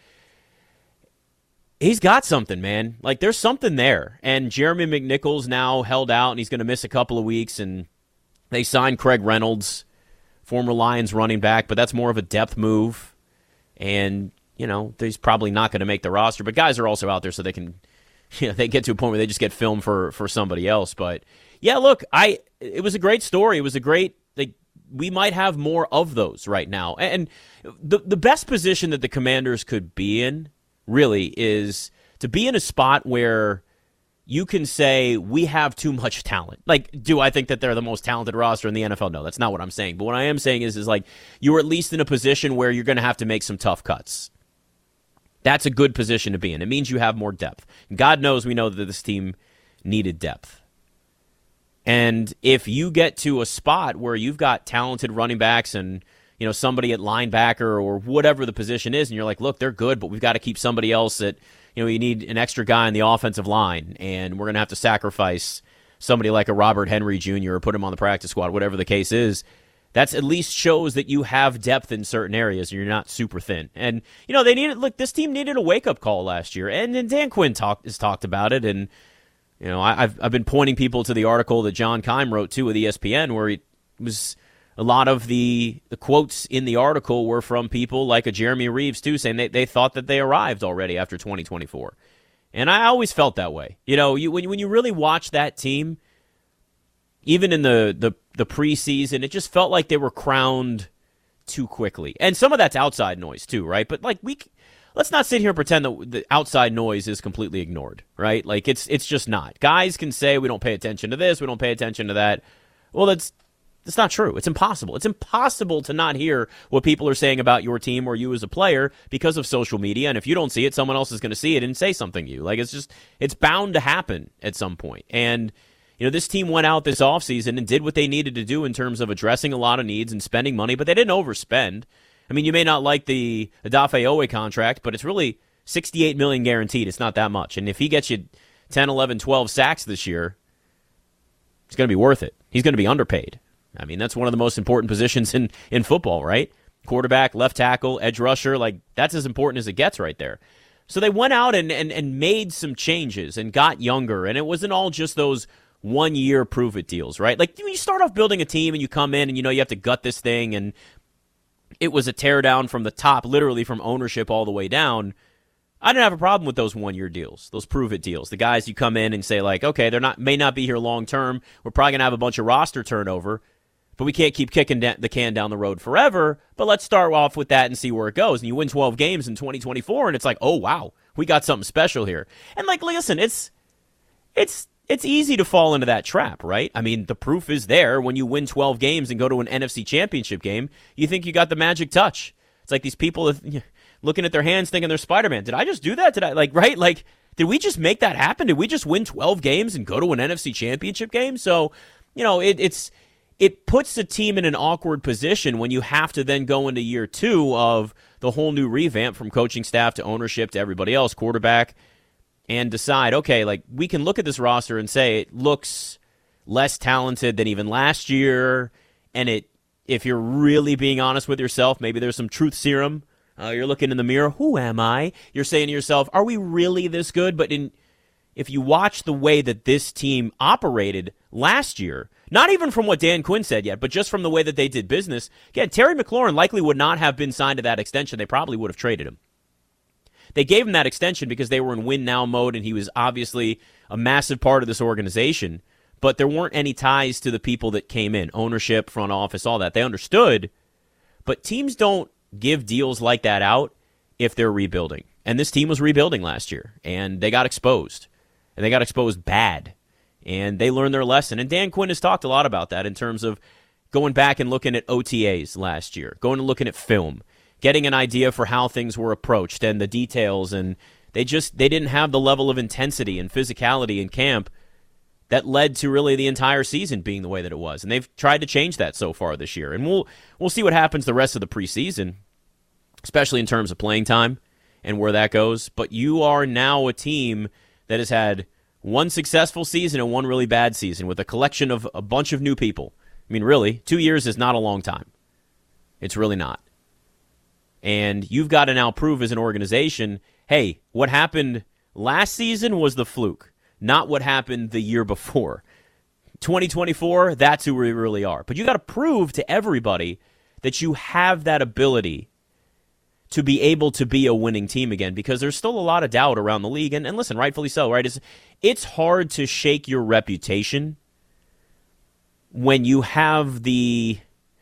he's got something, man. Like, there's something there. And Jeremy McNichols now held out, and he's going to miss a couple of weeks. And they signed Craig Reynolds, former Lions running back, but that's more of a depth move. And, you know, he's probably not going to make the roster. But guys are also out there so they can, you know, they get to a point where they just get filmed for, for somebody else. But, yeah, look, I it was a great story. It was a great, like, we might have more of those right now. And the the best position that the Commanders could be in, really, is to be in a spot where you can say we have too much talent. Like, do I think that they're the most talented roster in the N F L? No, that's not what I'm saying. But what I am saying is, is like, you're at least in a position where you're going to have to make some tough cuts. That's a good position to be in. It means you have more depth. And God knows we know that this team needed depth. And if you get to a spot where you've got talented running backs and, you know, somebody at linebacker or whatever the position is, and you're like, look, they're good, but we've got to keep somebody else that, you know, you need an extra guy on the offensive line, and we're going to have to sacrifice somebody like a Robert Henry Junior or put him on the practice squad, whatever the case is. That's at least shows that you have depth in certain areas and you're not super thin. And, you know, they needed, look, this team needed a wake-up call last year, and, and Dan Quinn talk, has talked about it, and, you know, I, I've I've been pointing people to the article that John Keim wrote, too, with E S P N, where it was a lot of the, the quotes in the article were from people like a Jeremy Reeves, too, saying they, they thought that they arrived already after twenty twenty-four. And I always felt that way. You know, you, when, when you really watch that team, even in the, the, the preseason, it just felt like they were crowned too quickly. And some of that's outside noise, too, right? But, like, we... Let's not sit here and pretend that the outside noise is completely ignored, right? Like, it's it's just not. Guys can say we don't pay attention to this, we don't pay attention to that. Well, that's that's not true. It's impossible. It's impossible to not hear what people are saying about your team or you as a player because of social media. And if you don't see it, someone else is going to see it and say something to you. Like, it's just, it's bound to happen at some point. And, you know, this team went out this offseason and did what they needed to do in terms of addressing a lot of needs and spending money, but they didn't overspend. I mean, you may not like the Odafe Owe contract, but it's really sixty-eight million dollars guaranteed. It's not that much. And if he gets you ten, eleven, twelve sacks this year, it's going to be worth it. He's going to be underpaid. I mean, that's one of the most important positions in, in football, right? Quarterback, left tackle, edge rusher, like that's as important as it gets right there. So they went out and, and, and made some changes and got younger, and it wasn't all just those one-year prove-it deals, right? Like, when you start off building a team and you come in and you know you have to gut this thing, and it was a teardown from the top, literally from ownership all the way down. I didn't have a problem with those one-year deals, those prove-it deals. The guys you come in and say, like, okay, they're not may not be here long-term. We're probably going to have a bunch of roster turnover, but we can't keep kicking the can down the road forever. But let's start off with that and see where it goes. And you win twelve games in twenty twenty-four, and it's like, oh, wow, we got something special here. And, like, listen, it's it's it's easy to fall into that trap, right? I mean, the proof is there. When you win twelve games and go to an N F C championship game, you think you got the magic touch. It's like these people looking at their hands thinking they're Spider-Man. Did I just do that? Did I, like, right? Like, did we just make that happen? Did we just win twelve games and go to an N F C championship game? So, you know, it, it's it puts the team in an awkward position when you have to then go into year two of the whole new revamp from coaching staff to ownership to everybody else, quarterback, and decide, okay, like, we can look at this roster and say it looks less talented than even last year, and it, if you're really being honest with yourself, maybe there's some truth serum. Uh, you're looking in the mirror, who am I? You're saying to yourself, are we really this good? But in, if you watch the way that this team operated last year, not even from what Dan Quinn said yet, but just from the way that they did business, again, Terry McLaurin likely would not have been signed to that extension. They probably would have traded him. They gave him that extension because they were in win-now mode, and he was obviously a massive part of this organization, but there weren't any ties to the people that came in, ownership, front office, all that. They understood, but teams don't give deals like that out if they're rebuilding. And this team was rebuilding last year, and they got exposed, and they got exposed bad, and they learned their lesson. And Dan Quinn has talked a lot about that in terms of going back and looking at O T As last year, going and looking at film, getting an idea for how things were approached and the details, and they just they didn't have the level of intensity and physicality in camp that led to really the entire season being the way that it was. And they've tried to change that so far this year. And we'll we'll see what happens the rest of the preseason, especially in terms of playing time and where that goes. But you are now a team that has had one successful season and one really bad season with a collection of a bunch of new people. I mean, really, two years is not a long time. It's really not. And you've got to now prove as an organization, hey, what happened last season was the fluke, not what happened the year before. twenty twenty-four, that's who we really are. But you got to prove to everybody that you have that ability to be able to be a winning team again, because there's still a lot of doubt around the league. And, and listen, rightfully so, right? It's, it's hard to shake your reputation when you have the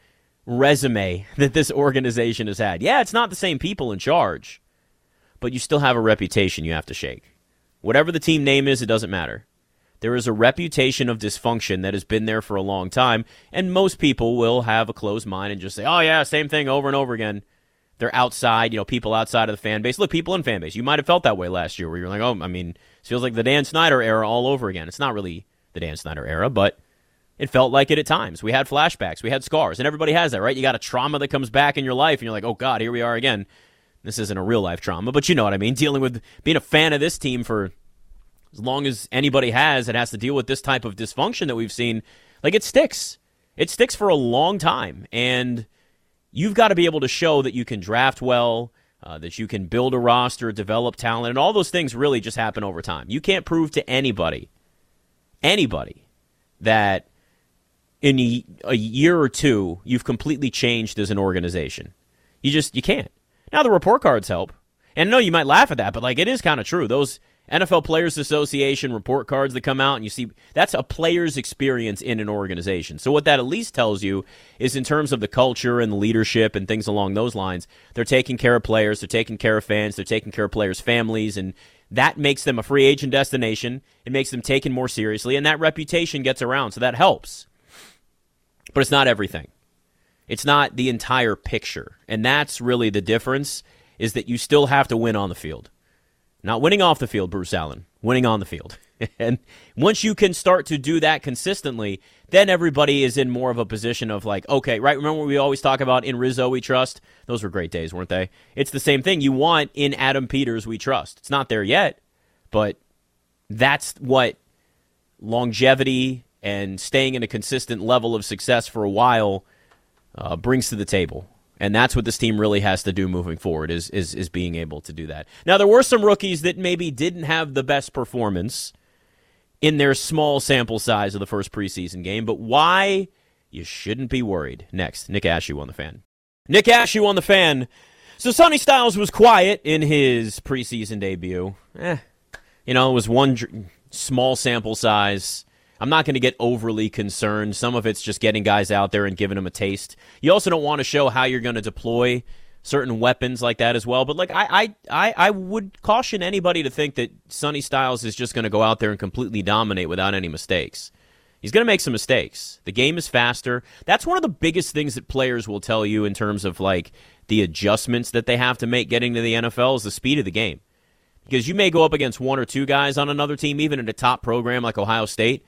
resume that this organization has had. Yeah, it's not the same people in charge, but you still have a reputation you have to shake. Whatever the team name is, it doesn't matter. There is a reputation of dysfunction that has been there for a long time, and most people will have a closed mind and just say, oh yeah, same thing over and over again. They're outside, you know, people outside of the fan base. Look, people in fan base, you might have felt that way last year where you're like, oh, I mean, it feels like the Dan Snyder era all over again. It's not really the Dan Snyder era, but it felt like it at times. We had flashbacks, we had scars, and everybody has that, right? You got a trauma that comes back in your life, and you're like, oh God, here we are again. This isn't a real-life trauma, but you know what I mean. Dealing with being a fan of this team for as long as anybody has that has to deal with this type of dysfunction that we've seen, like, it sticks. It sticks for a long time, and you've got to be able to show that you can draft well, uh, that you can build a roster, develop talent, and all those things really just happen over time. You can't prove to anybody, anybody, that in a, a year or two you've completely changed as an organization. You just, you can't. Now, the report cards help. And I know you might laugh at that, but like, it is kind of true. Those N F L Players Association report cards that come out, and you see, that's a player's experience in an organization. So what that at least tells you is, in terms of the culture and the leadership and things along those lines, they're taking care of players, they're taking care of fans, they're taking care of players' families, and that makes them a free agent destination. It makes them taken more seriously, and that reputation gets around, so that helps. But it's not everything. It's not the entire picture. And that's really the difference, is that you still have to win on the field. Not winning off the field, Bruce Allen. Winning on the field. And once you can start to do that consistently, then everybody is in more of a position of like, okay, right, remember what we always talk about, in Rizzo we trust? Those were great days, weren't they? It's the same thing you want in Adam Peters we trust. It's not there yet, but that's what longevity and staying in a consistent level of success for a while uh, brings to the table. And that's what this team really has to do moving forward, is, is is being able to do that. Now, there were some rookies that maybe didn't have the best performance in their small sample size of the first preseason game, but why? You shouldn't be worried. Next, Nick Ashew on the Fan. Nick Ashew on the Fan. So Sonny Styles was quiet in his preseason debut. Eh, you know, it was one dr- small sample size. I'm not going to get overly concerned. Some of it's just getting guys out there and giving them a taste. You also don't want to show how you're going to deploy certain weapons like that as well. But like I, I, I, I would caution anybody to think that Sonny Styles is just going to go out there and completely dominate without any mistakes. He's going to make some mistakes. The game is faster. That's one of the biggest things that players will tell you in terms of like the adjustments that they have to make getting to the N F L is the speed of the game. Because you may go up against one or two guys on another team, even in a top program like Ohio State.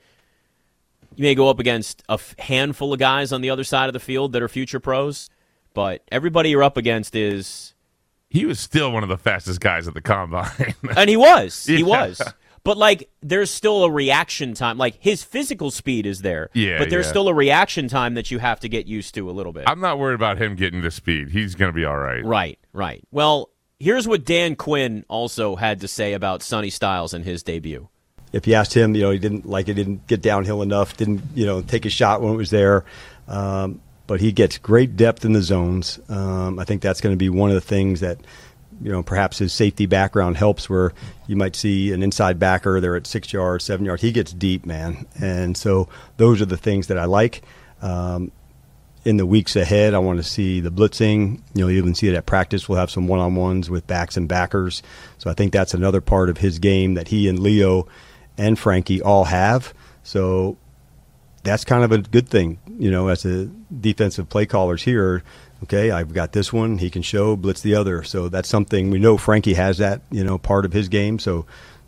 You may go up against a handful of guys on the other side of the field that are future pros, but everybody you're up against is... He was still one of the fastest guys at the Combine. And he was. He Yeah. was. But, like, there's still a reaction time. Like, his physical speed is there, Yeah, but there's yeah. still a reaction time that you have to get used to a little bit. I'm not worried about him getting to speed. He's going to be all right. Right, right. Well, here's what Dan Quinn also had to say about Sonny Styles in his debut. If you asked him, you know, he didn't like it, didn't get downhill enough, didn't, you know, take a shot when it was there. Um, but he gets great depth in the zones. Um, I think that's going to be one of the things that, you know, perhaps his safety background helps, where you might see an inside backer, they're at six yards, seven yards. He gets deep, man. And so those are the things that I like. Um, in the weeks ahead, I want to see the blitzing. You know, you even see it at practice. We'll have some one-on-ones with backs and backers. So I think that's another part of his game that he and Leo and Frankie all have. So that's kind of a good thing, you know, as a defensive play callers here. Okay, I've got this one. He can show, blitz the other. So that's something we know Frankie has that, you know, part of his game. So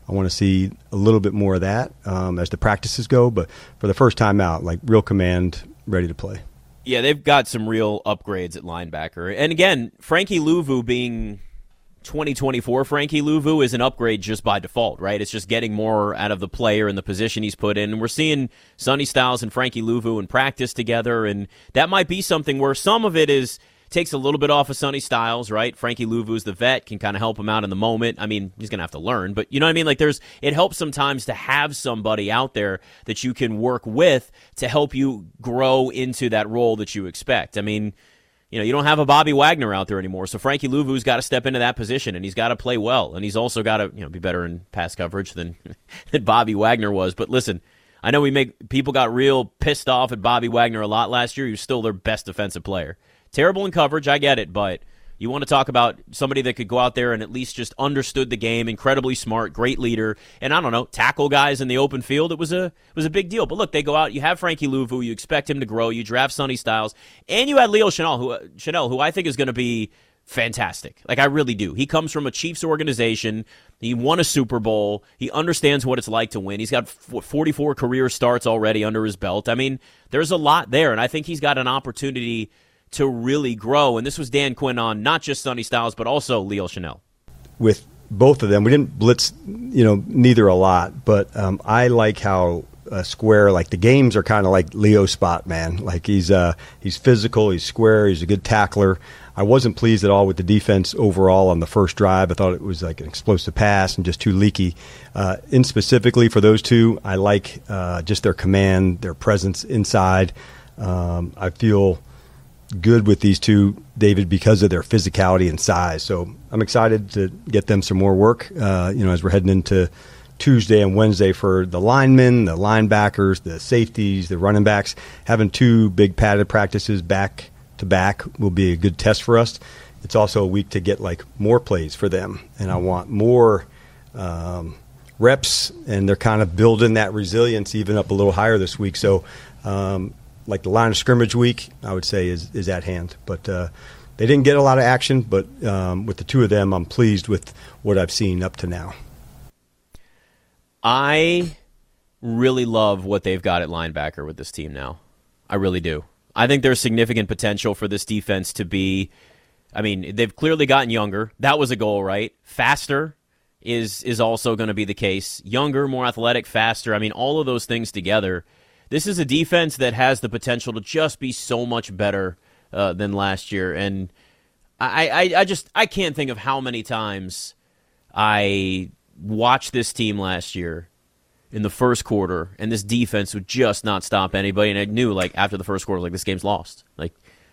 I want to see a little bit more of that um, as the practices go. But for the first time out, like real command, ready to play. Yeah, they've got some real upgrades at linebacker. And again, Frankie Luvu being twenty twenty-four Frankie Luvu is an upgrade just by default, right? It's just getting more out of the player and the position he's put in. And we're seeing Sonny Styles and Frankie Luvu in practice together, and that might be something where some of it is takes a little bit off of Sonny Styles, right? Frankie Luvu's the vet, can kind of help him out in the moment. I mean, he's going to have to learn, but you know what I mean? Like there's, it helps sometimes to have somebody out there that you can work with to help you grow into that role that you expect. I mean, you know, you don't have a Bobby Wagner out there anymore, so Frankie Luvu's got to step into that position, and he's got to play well, and he's also got to, you know, be better in pass coverage than, than Bobby Wagner was. But listen, I know we make people got real pissed off at Bobby Wagner a lot last year. He was still their best defensive player. Terrible in coverage, I get it, but you want to talk about somebody that could go out there and at least just understood the game, incredibly smart, great leader, and I don't know, tackle guys in the open field. It was a it was a big deal. But look, they go out, you have Frankie Luvu, you expect him to grow, you draft Sonny Styles, and you had Leo Chanel, who Chanel, who I think is going to be fantastic. Like, I really do. He comes from a Chiefs organization. He won a Super Bowl. He understands what it's like to win. He's got forty-four career starts already under his belt. I mean, there's a lot there, and I think he's got an opportunity to really grow. And this was Dan Quinn on not just Sonny Styles, but also Leo Chanel. With both of them, we didn't blitz, you know, neither a lot, but um, I like how uh, square, like the games are kind of like Leo spot, man. Like he's uh, he's physical, he's square, he's a good tackler. I wasn't pleased at all with the defense overall on the first drive. I thought it was like an explosive pass and just too leaky. Uh, in specifically for those two, I like uh, just their command, their presence inside. Um, I feel good with these two, David, because of their physicality and size. So I'm excited to get them some more work, uh, you know, as we're heading into Tuesday and Wednesday for the linemen, the linebackers, the safeties, the running backs. Having two big padded practices back to back will be a good test for us. It's also a week to get like more plays for them, and I want more um, reps, and they're kind of building that resilience even up a little higher this week. So um, like the line of scrimmage week, I would say, is, is at hand. But uh, they didn't get a lot of action, but um, with the two of them, I'm pleased with what I've seen up to now. I really love what they've got at linebacker with this team now. I really do. I think there's significant potential for this defense to be, I mean, they've clearly gotten younger. That was a goal, right? Faster is is also going to be the case. Younger, more athletic, faster. I mean, all of those things together. This is a defense that has the potential to just be so much better uh, than last year. And I, I, I just I can't think of how many times I watched this team last year in the first quarter, and this defense would just not stop anybody. And I knew, like, after the first quarter, like, this game's lost. Like,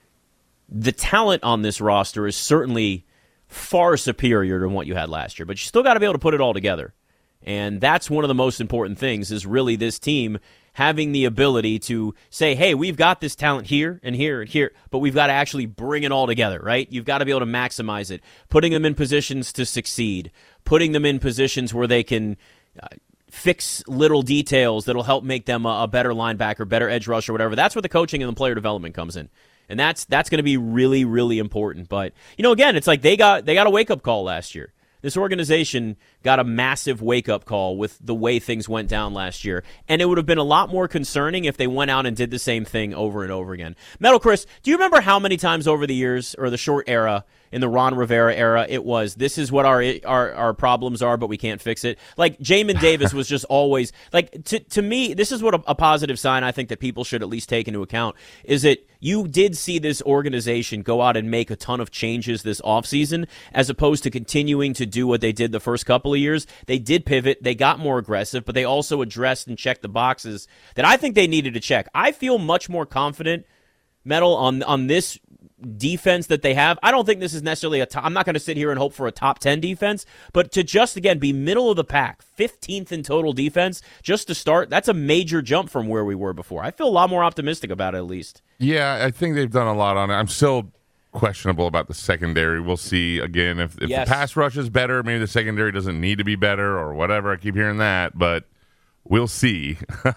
the talent on this roster is certainly far superior to what you had last year, but you still got to be able to put it all together. And that's one of the most important things, is really this team having the ability to say, hey, we've got this talent here and here and here, but we've got to actually bring it all together, right? You've got to be able to maximize it, putting them in positions to succeed, putting them in positions where they can uh, fix little details that'll help make them a, a better linebacker, better edge rusher, whatever. That's where the coaching and the player development comes in. And that's that's going to be really, really important. But, you know, again, it's like they got they got a wake-up call last year. This organization got a massive wake-up call with the way things went down last year. And it would have been a lot more concerning if they went out and did the same thing over and over again. Metal Chris, do you remember how many times over the years, or the short era, in the Ron Rivera era, it was, this is what our our, our problems are, but we can't fix it? Like, Jamin Davis was just always, like, to, to me, this is what a, a positive sign I think that people should at least take into account, is that you did see this organization go out and make a ton of changes this offseason, as opposed to continuing to do what they did the first couple of years. They did pivot, they got more aggressive, but they also addressed and checked the boxes that I think they needed to check. I feel much more confident, Metal, on on this defense that they have. I don't think this is necessarily a top, I'm not going to sit here and hope for a top ten defense, but to just, again, be middle of the pack, fifteenth in total defense, just to start, that's a major jump from where we were before. I feel a lot more optimistic about it, at least. Yeah, I think they've done a lot on it. I'm still questionable about the secondary. We'll see, again, if, if yes. the pass rush is better, maybe the secondary doesn't need to be better or whatever. I keep hearing that, but we'll see.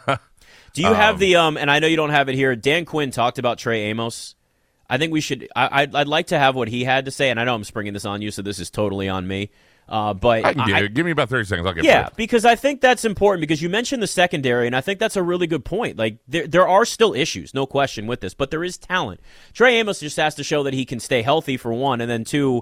Do you um, have the, um? and I know you don't have it here, Dan Quinn talked about Trey Amos. I think we should, I, I'd, I'd like to have what he had to say, and I know I'm springing this on you, so this is totally on me. Uh, but I can give, I, it. Give me about thirty seconds. I'll get yeah, back. because I think that's important because you mentioned the secondary, and I think that's a really good point. Like there, there are still issues, no question with this, but there is talent. Trey Amos just has to show that he can stay healthy for one, and then two,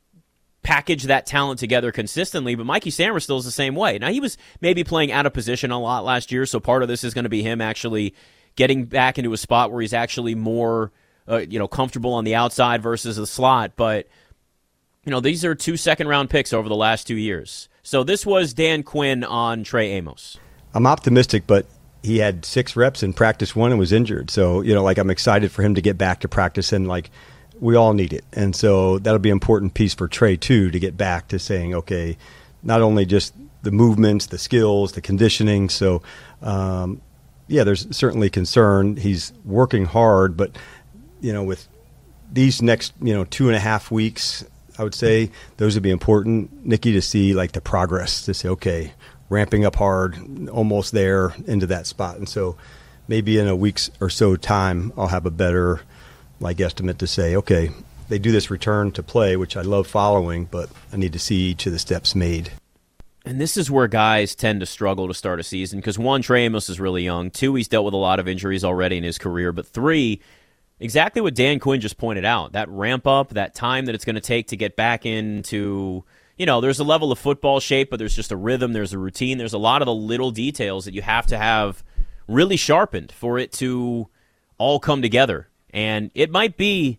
package that talent together consistently. But Mikey Sainristil is the same way. Now he was maybe playing out of position a lot last year, so part of this is going to be him actually getting back into a spot where he's actually more, uh, you know, comfortable on the outside versus the slot, but. You know, these are two second-round picks over the last two years. So this was Dan Quinn on Trey Amos. I'm optimistic, but he had six reps in practice one and was injured. So, you know, like I'm excited for him to get back to practice, and, like, we all need it. And so that'll be an important piece for Trey, too, to get back to saying, okay, not only just the movements, the skills, the conditioning. So, um, yeah, there's certainly concern. He's working hard, but, you know, with these next, you know, two and a half weeks – I would say those would be important, Nikki, to see like the progress, to say, okay, ramping up hard, almost there into that spot. And so maybe in a week's or so time, I'll have a better like estimate to say, okay, they do this return to play, which I love following, but I need to see each of the steps made. And this is where guys tend to struggle to start a season because one, Trey Amos is really young. Two, he's dealt with a lot of injuries already in his career. But three, exactly what Dan Quinn just pointed out, that ramp up, that time that it's going to take to get back into, you know, there's a level of football shape, but there's just a rhythm, there's a routine, there's a lot of the little details that you have to have really sharpened for it to all come together. And it might be,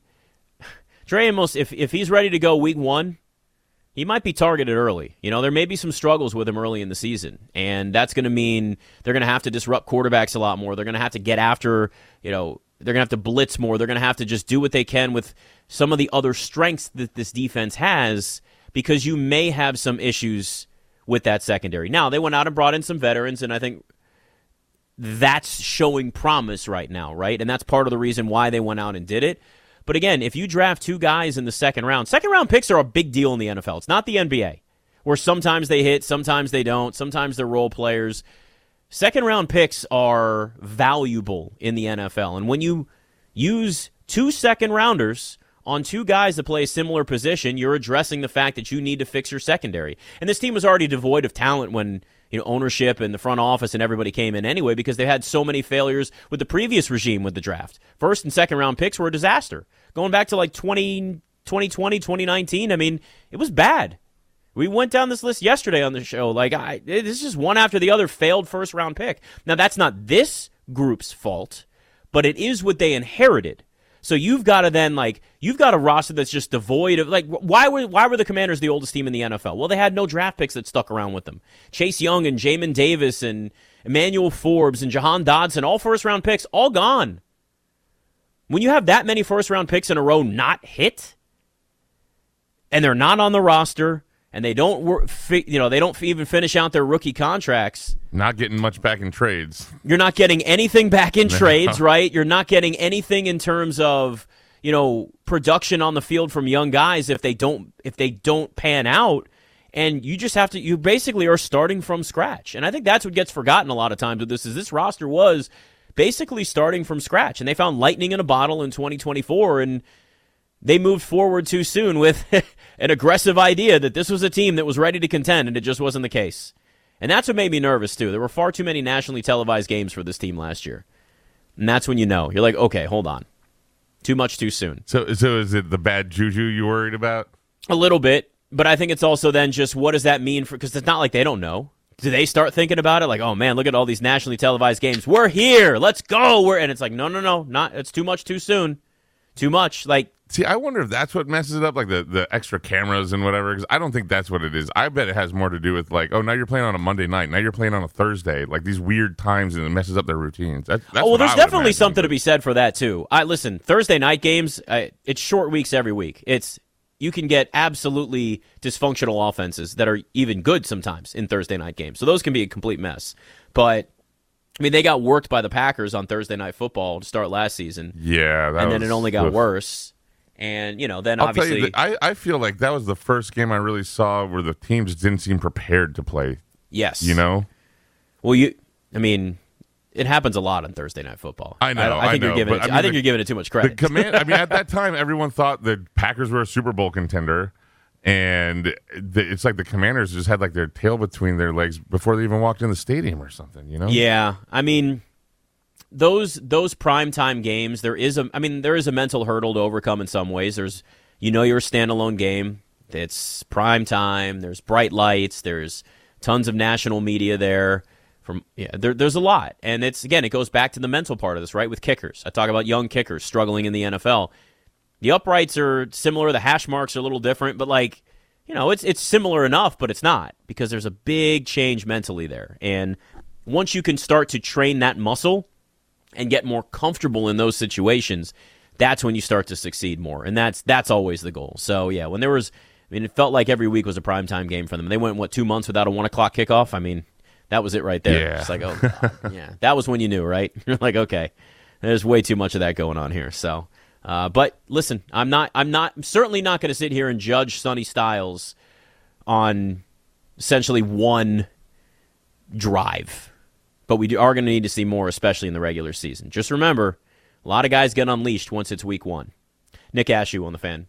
Trey Amos, if, if he's ready to go week one, he might be targeted early. You know, there may be some struggles with him early in the season, and that's going to mean they're going to have to disrupt quarterbacks a lot more. They're going to have to get after, you know, they're going to have to blitz more. They're going to have to just do what they can with some of the other strengths that this defense has because you may have some issues with that secondary. Now, they went out and brought in some veterans, and I think that's showing promise right now, right? And that's part of the reason why they went out and did it. But again, if you draft two guys in the second round, second round picks are a big deal in the N F L. It's not the N B A, where sometimes they hit, sometimes they don't, sometimes they're role players. Second round picks are valuable in the N F L. And when you use two second rounders on two guys that play a similar position, you're addressing the fact that you need to fix your secondary. And this team was already devoid of talent when, you know, ownership and the front office and everybody came in anyway because they had so many failures with the previous regime with the draft. First and second round picks were a disaster. Going back to like twenty twenty, twenty nineteen, I mean, it was bad. We went down this list yesterday on the show. Like, I, this is one after the other failed first-round pick. Now, that's not this group's fault, but it is what they inherited. So you've got to then, like, you've got a roster that's just devoid of, like, why were why were the Commanders the oldest team in the N F L? Well, they had no draft picks that stuck around with them. Chase Young and Jamin Davis and Emmanuel Forbes and Jahan Dodson, all first-round picks, all gone. When you have that many first-round picks in a row not hit, and they're not on the roster, and they don't, work, you know, they don't even finish out their rookie contracts. Not getting much back in trades. You're not getting anything back in trades, right? You're not getting anything in terms of, you know, production on the field from young guys if they don't if they don't pan out. And you just have to, you basically are starting from scratch. And I think that's what gets forgotten a lot of times with this is this roster was basically starting from scratch. And they found lightning in a bottle in twenty twenty-four, and they moved forward too soon with an aggressive idea that this was a team that was ready to contend, and it just wasn't the case. And that's what made me nervous, too. There were far too many nationally televised games for this team last year. And that's when you know. You're like, okay, hold on. Too much too soon. So so is it the bad juju you worried about? A little bit. But I think it's also then just what does that mean for, because it's not like they don't know. Do they start thinking about it? Like, oh, man, look at all these nationally televised games. We're here. Let's go. We're, and it's like, no, no, no. not. It's too much too soon. Too much. Like, see, I wonder if that's what messes it up, like the, the extra cameras and whatever, because I don't think that's what it is. I bet it has more to do with, like, oh, now you're playing on a Monday night. Now you're playing on a Thursday. Like, these weird times, and it messes up their routines. That, that's oh, well, there's definitely imagine, something but. to be said for that, too. I Listen, Thursday night games, I, it's short weeks every week. It's You can get absolutely dysfunctional offenses that are even good sometimes in Thursday night games. So those can be a complete mess. But I mean, they got worked by the Packers on Thursday Night Football to start last season. Yeah, that and was, then it only got ugh. worse. And you know, then I'll obviously, tell you that I I feel like that was the first game I really saw where the team just didn't seem prepared to play. Yes, you know. Well, you, I mean, it happens a lot on Thursday Night Football. I know. I, I think I know, you're giving. It, I, mean, I think the, you're giving it too much credit. The command. I mean, at that time, everyone thought the Packers were a Super Bowl contender. And the, it's like the Commanders just had like their tail between their legs before they even walked in the stadium or something, you know? Yeah, I mean, those those primetime games, there is a, I mean, there is a mental hurdle to overcome in some ways. There's, you know, you're a standalone game. It's prime time. There's bright lights. There's tons of national media there. From yeah, there, there's a lot, and it's again, it goes back to the mental part of this, right? With kickers, I talk about young kickers struggling in the N F L. The uprights are similar. The hash marks are a little different, but like, you know, it's it's similar enough, but it's not, because there's a big change mentally there. And once you can start to train that muscle and get more comfortable in those situations, that's when you start to succeed more. And that's that's always the goal. So yeah, when there was, I mean, it felt like every week was a primetime game for them. They went, what, two months without a one o'clock kickoff? I mean, that was it right there. Yeah. It's like, oh, God. Yeah, that was when you knew, right? You're like, okay, there's way too much of that going on here. So. Uh, but listen, I'm not. I'm not. I'm certainly not going to sit here and judge Sonny Styles on essentially one drive. But we do, are going to need to see more, especially in the regular season. Just remember, a lot of guys get unleashed once it's week one. Nick Ashew on the Fan.